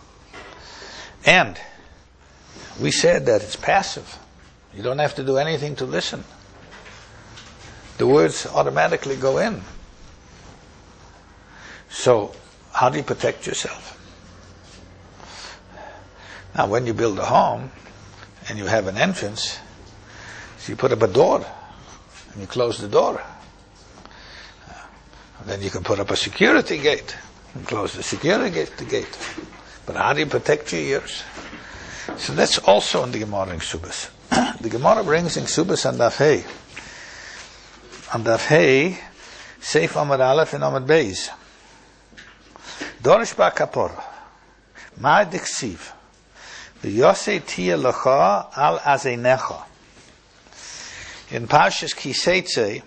and we said that it's passive, you don't have to do anything to listen. The words automatically go in. So, how do you protect yourself? Now, when you build a home, and you have an entrance, so you put up a door, and you close the door. Then you can put up a security gate and close the security gate, the gate. But how do you protect your ears? So that's also in the Gemara in Subas. The Gemara brings in Subas and Daf Hey. On Daf Hey, Seif Amad Aleph and Amad Beis. Dorish ba kapor. Ma diksiv. V'yosei tia lecha al azeinecha. In Parshas Kiseitze,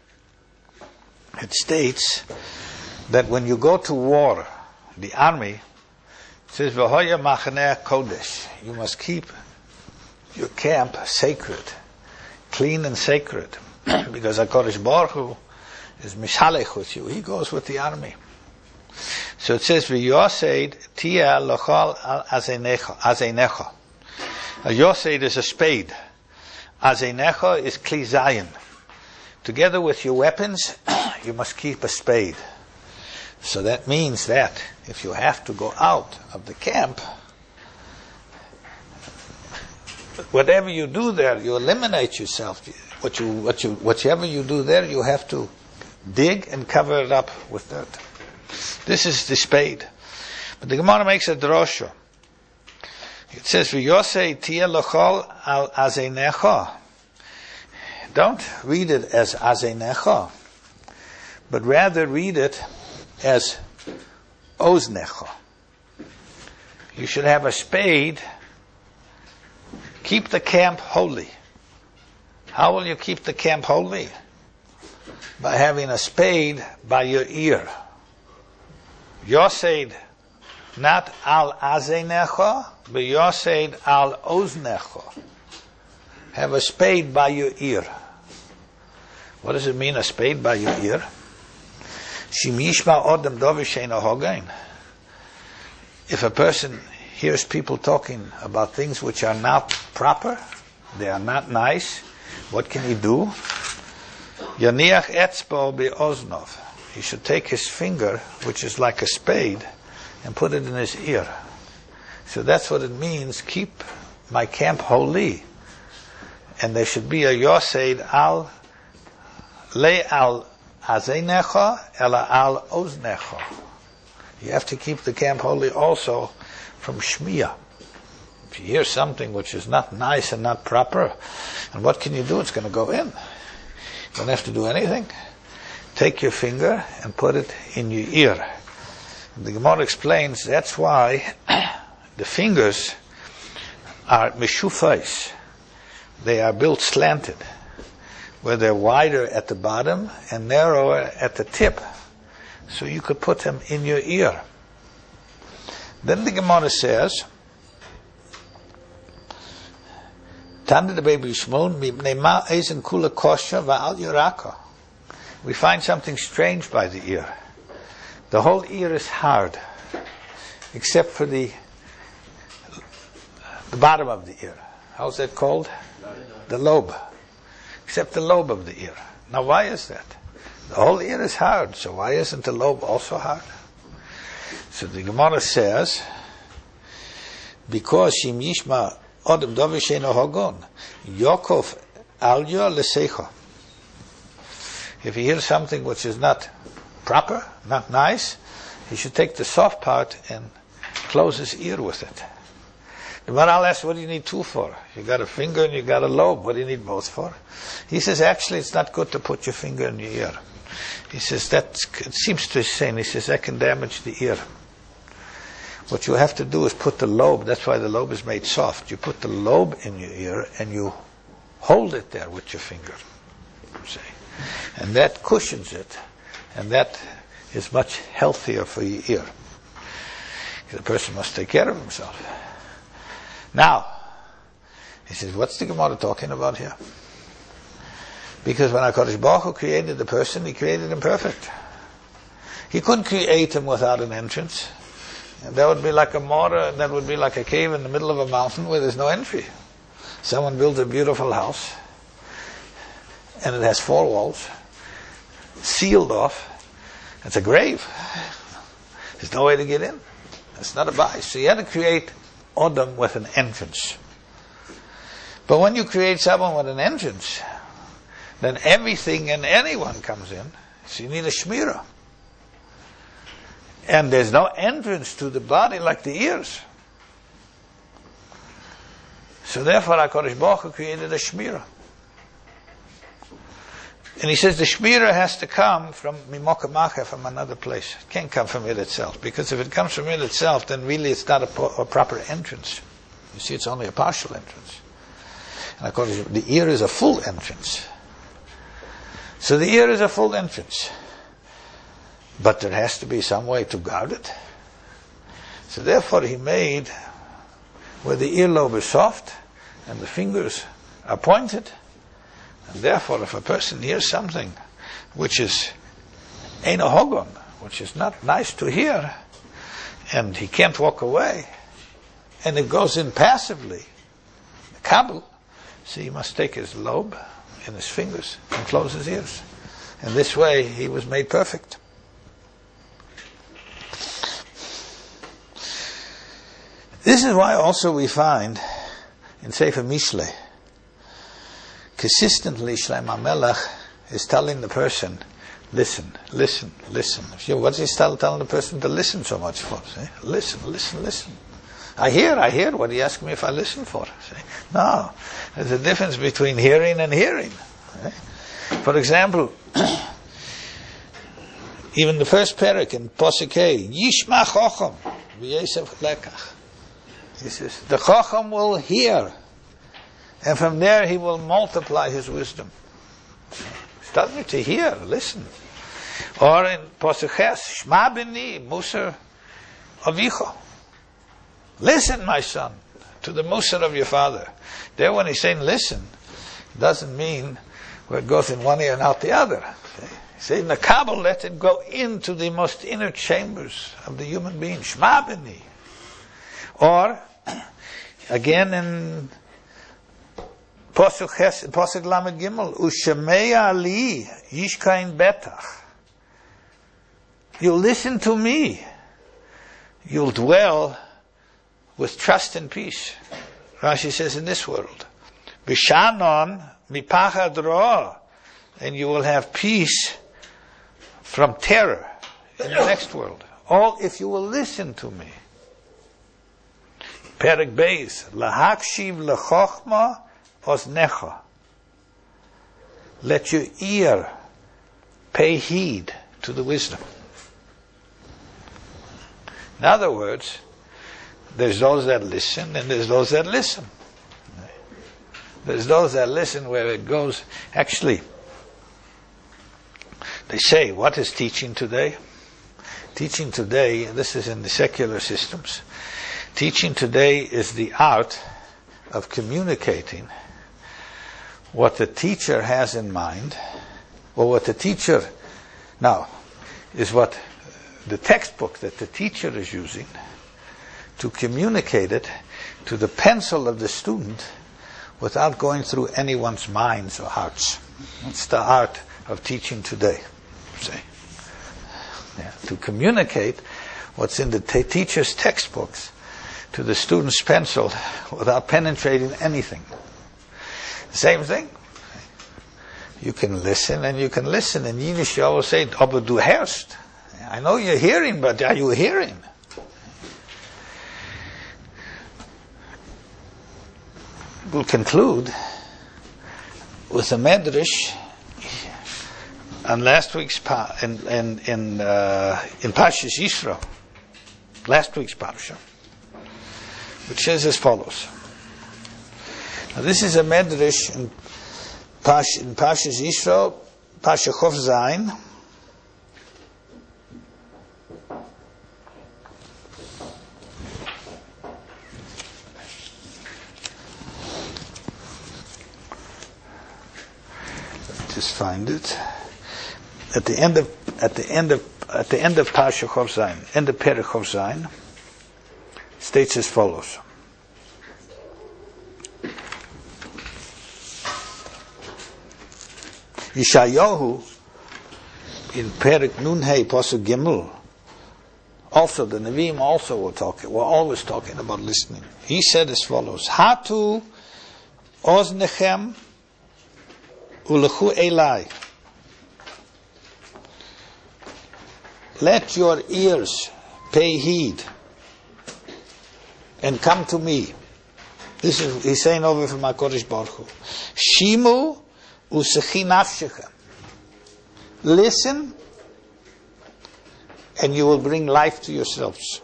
it states that when you go to war, the army, it says, V'hoya machaneh kodesh. You must keep your camp sacred, clean and sacred, because HaKadosh Baruch Hu is mishalech with you. He goes with the army. So it says, V'yoseid tia lochal azeinecha. A yoseid is a spade. Azeinecha is kli zayin. Together with your weapons, you must keep a spade. So that means that if you have to go out of the camp, whatever you do there, you eliminate yourself. What you, what you, whatever you do there, you have to dig and cover it up with dirt. This is the spade. But the Gemara makes a drosha. It says, "V'yosei tia lochol al azeinecha." Don't read it as azeinecha, but rather read it as oznecha. You should have a spade. Keep the camp holy. How will you keep the camp holy? By having a spade by your ear. Yoseid, not al azeinecha, but yoseid al oznecha. Have a spade by your ear. What does it mean, a spade by your ear? Shimishma odem dovishein ahogain. If a person hears people talking about things which are not proper, they are not nice, what can he do? Yaniach etzbo be'oznov. He should take his finger, which is like a spade, and put it in his ear. So that's what it means, keep my camp holy. And there should be a yoseid al le al azeinecha ela al oznecha. You have to keep the camp holy also from shmiyah. If you hear something which is not nice and not proper, and what can you do? It's going to go in. You don't have to do anything. Take your finger and put it in your ear. And the Gemara explains that's why the fingers are meshufais. They are built slanted, where they're wider at the bottom and narrower at the tip. So you could put them in your ear. Then the Gemara says, Tanda de Bebi Shmon, mipnei ma eisen kula kosha va'al yiraka. We find something strange by the ear. The whole ear is hard, except for the the bottom of the ear. How's that called? The lobe. Except the lobe of the ear. Now why is that? The whole ear is hard, so why isn't the lobe also hard? So the Gemara says, because Shim Yishma Odem Dovisheno Hogon, Yokov Alyo Lesecho. If he hears something which is not proper, not nice, he should take the soft part and close his ear with it. The Maharal asks, what do you need two for? You got a finger and you got a lobe. What do you need both for? He says, actually, it's not good to put your finger in your ear. He says, that it seems to his saying, he says, that can damage the ear. What you have to do is put the lobe, that's why the lobe is made soft. You put the lobe in your ear and you hold it there with your finger. See? And that cushions it. And that is much healthier for your ear. The person must take care of himself. Now, he says, what's the Gemara talking about here? Because when HaKadosh Baruch Hu created the person, he created him perfect. He couldn't create him without an entrance. And that would be like a mortar, that would be like a cave in the middle of a mountain where there's no entry. Someone builds a beautiful house, and it has four walls, sealed off. It's a grave. There's no way to get in. It's not a bias. So you had to create Odom with an entrance. But when you create someone with an entrance, then everything and anyone comes in. So you need a shmirah. And there's no entrance to the body like the ears. So therefore HaKadosh Baruch Hu created a shmirah. And he says the shmirah has to come from mimokamacha, from another place. It can't come from it itself. Because if it comes from it itself, then really it's not a, po- a proper entrance. You see, it's only a partial entrance. And according to the ear is a full entrance. So the ear is a full entrance. But there has to be some way to guard it. So therefore he made where the earlobe is soft and the fingers are pointed. And therefore, if a person hears something which is ein hogon, which is not nice to hear, and he can't walk away, and it goes in passively, the kabel, so he must take his lobe in his fingers and close his ears. And this way, he was made perfect. This is why also we find in Sefer Mishlei, consistently Shlomo HaMelech is telling the person, listen, listen, listen. What's he tell, telling the person to listen so much for? See? Listen, listen, listen. I hear, I hear. What do you ask me if I listen for? See? No. There's a difference between hearing and hearing. See? For example, even the first parak in Posuk Hey, Yishma Chocham v'Yosef Lekach. He says, the Chocham will hear. And from there he will multiply his wisdom. He's telling you to hear, listen. Or in Posuk Ches, Shma b'ni Musar Avicha. Listen, my son, to the Musar of your father. There when he's saying listen, it doesn't mean where it goes in one ear and out the other. He's saying the kabel, let it go into the most inner chambers of the human being. Shma b'ni. Or, again in Posuk Ches, Posuk Lamed Gimel, Ushemeya li yishkain betach. You'll listen to me. You'll dwell with trust and peace. Rashi says in this world, Bishanon mipachad ro'ah, and you will have peace from terror in the next world. All if you will listen to me. Perek Beis, lahakshiv lechochma osnecha. Let your ear pay heed to the wisdom. In other words, there's those that listen and there's those that listen. There's those that listen where it goes, actually, they say, what is teaching today? Teaching today, this is in the secular systems, teaching today is the art of communicating what the teacher has in mind, or what the teacher, now, is what the textbook that the teacher is using to communicate it to the pencil of the student without going through anyone's minds or hearts. It's the art of teaching today. say. Yeah, to communicate what's in the t- teacher's textbooks to the student's pencil without penetrating anything. Same thing. You can listen and you can listen, and Yiddish you always say, "Aber du hörst." I know you're hearing, but are you hearing? We'll conclude with a medrash on last week's pa- in in in, uh, in Parshas Yisro, last week's parsha, which says as follows. Now this is a medrash in Pash in Parshas Yisro, Parsha Chof Zayin. Just find it at the end of at the end of at the end of Parsha Chof Zayin, end of Perek Chof Zayin, states as follows. Yeshayahu in Perek Nun Hey Pasuk Gimel. Also, the Nevi'im also were talking. We're always talking about listening. He said as follows: Hatu oznechem ulechu elai. Let your ears pay heed and come to me. This is he's saying over from HaKadosh Baruch Hu. Shimu usechi nafshechem. Listen, and you will bring life to yourselves.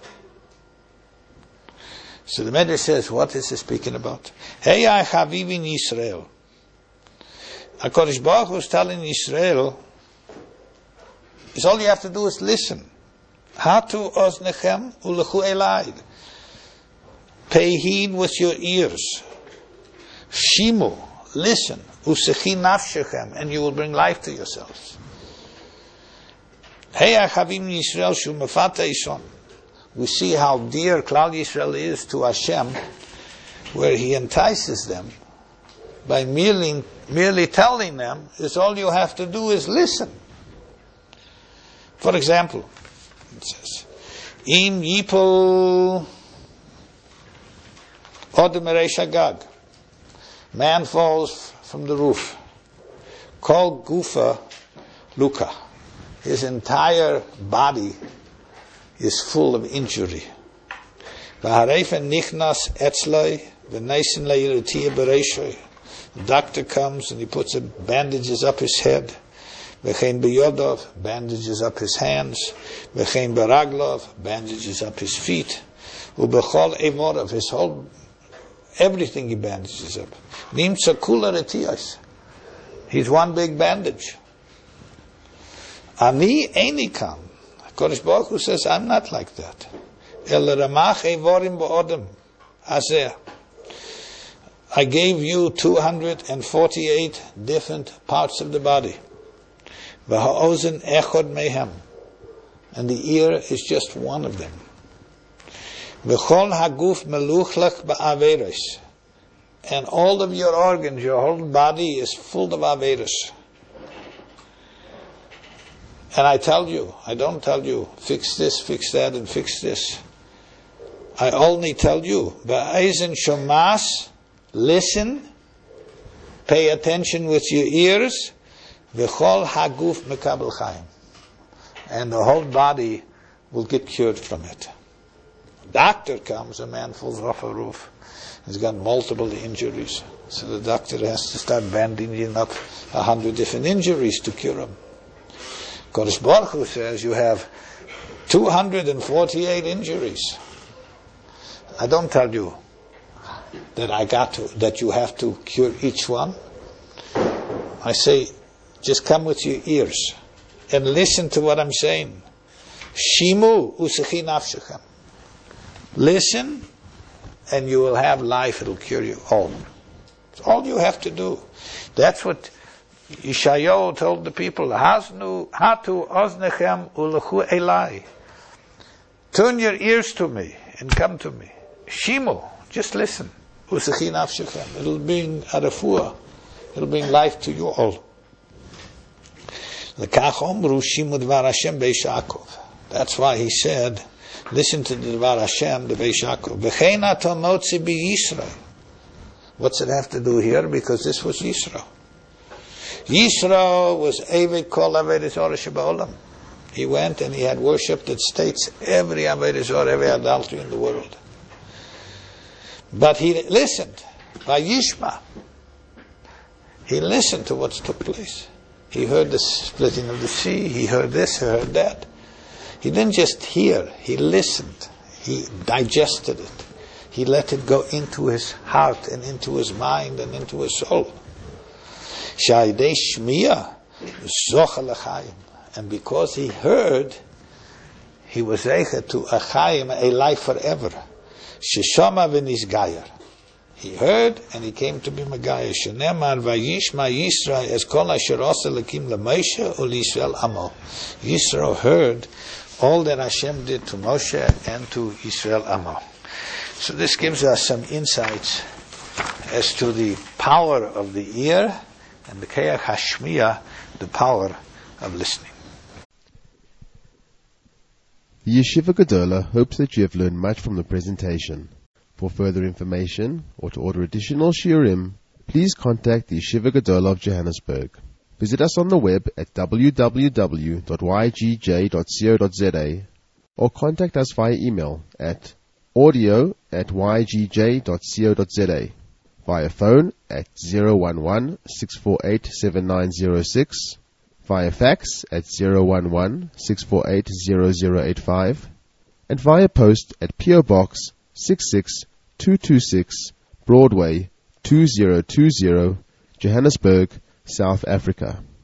So the Medrash says, what is he speaking about? Hey, I chaviv in Yisrael. HaKadosh Baruch Hu is telling Israel, is all you have to do is listen. Hatu oznechem ulechu elai. Pay heed with your ears. Shimu, listen. Usechi nafshechem, and you will bring life to yourselves. Hey, Achavim Yisrael shu mefata ishon. We see how dear Klal Yisrael is to Hashem, where He entices them by merely merely telling them is all you have to do is listen. For example, it says, Im yipol odem ereish hagag. Man falls from the roof. Kol gufa luka. His entire body is full of injury. V'hareifen nichnas etzloi v'neisin le'irutia bereishoi. The doctor comes and he puts a bandages up his head. V'chein beyodov, bandages up his hands. V'chein beraglov, bandages up his feet. U'bechol evorov, his whole, everything he bandages up. Nimtza kula retiyos. He's one big bandage. Ani enikam. HaKadosh Baruch Hu says, I'm not like that. El ramach evorim ba'odem hazeh. I gave you two hundred forty-eight different parts of the body. V'ha'ozen echod mehem. And the ear is just one of them. V'chol haguf meluchlach ba'averos. And all of your organs, your whole body is full of averos. And I tell you, I don't tell you, fix this, fix that, and fix this. I only tell you, ba'ezen shomas, listen, pay attention with your ears, v'chol haguf mekabel chaim. And the whole body will get cured from it. A doctor comes, a man falls off a roof. He's got multiple injuries. So the doctor has to start bandaging up a hundred different injuries to cure him. Kodesh Baruch Hu says you have two hundred forty-eight injuries. I don't tell you that I got to, that you have to cure each one. I say, just come with your ears and listen to what I'm saying. Shimu usechi nafshechem. Listen, and you will have life. It'll cure you all. It's all you have to do. That's what Yeshayahu told the people, Hasnu hatu oznechem ulechu elai. Turn your ears to me and come to me. Shimu, just listen. Usechi nafshechem. It'll bring arafua. It'll bring life to you all. Lekach omru shimu dvar Hashem Beis Yaakov. That's why he said, listen to the dvar Hashem, the Beis Yaakov. V'chein ato motzi bi Yisrael. What's it have to do here? Because this was Yisro. Yisro was Eved Kol Avodah Zorah Sheba'olam. He went and he had worshipped that states every Avodah Zorah, every adultery in the world. But he listened. Vayishma. He listened to what took place. He heard the splitting of the sea. He heard this, he heard that. He didn't just hear. He listened. He digested it. He let it go into his heart and into his mind and into his soul. Sha'idei shmiya zocha l'chaim. And because he heard, he was reicha to a chaim, a life forever. Sheshama v'nizgayer. He heard and he came to be Megayah. Shenemar vayishma Yisrael es kol asher asa lekim leMoshe u'Yisrael amo. Yisro heard all that Hashem did to Moshe and to Yisrael amo. So this gives us some insights as to the power of the ear and the Kayach Hashmiya, the power of listening. The Yeshiva Gedola hopes that you have learned much from the presentation. For further information or to order additional shiurim, please contact the Yeshiva Gedola of Johannesburg. Visit us on the web at w w w dot y g j dot co dot z a or contact us via email at audio at y g j dot co dot z a, via phone at zero one one, six four eight, seven nine zero six, via fax at zero one one, six four eight, zero zero eight five, and via post at P O Box six six two two six, Broadway two zero two zero, Johannesburg, South Africa.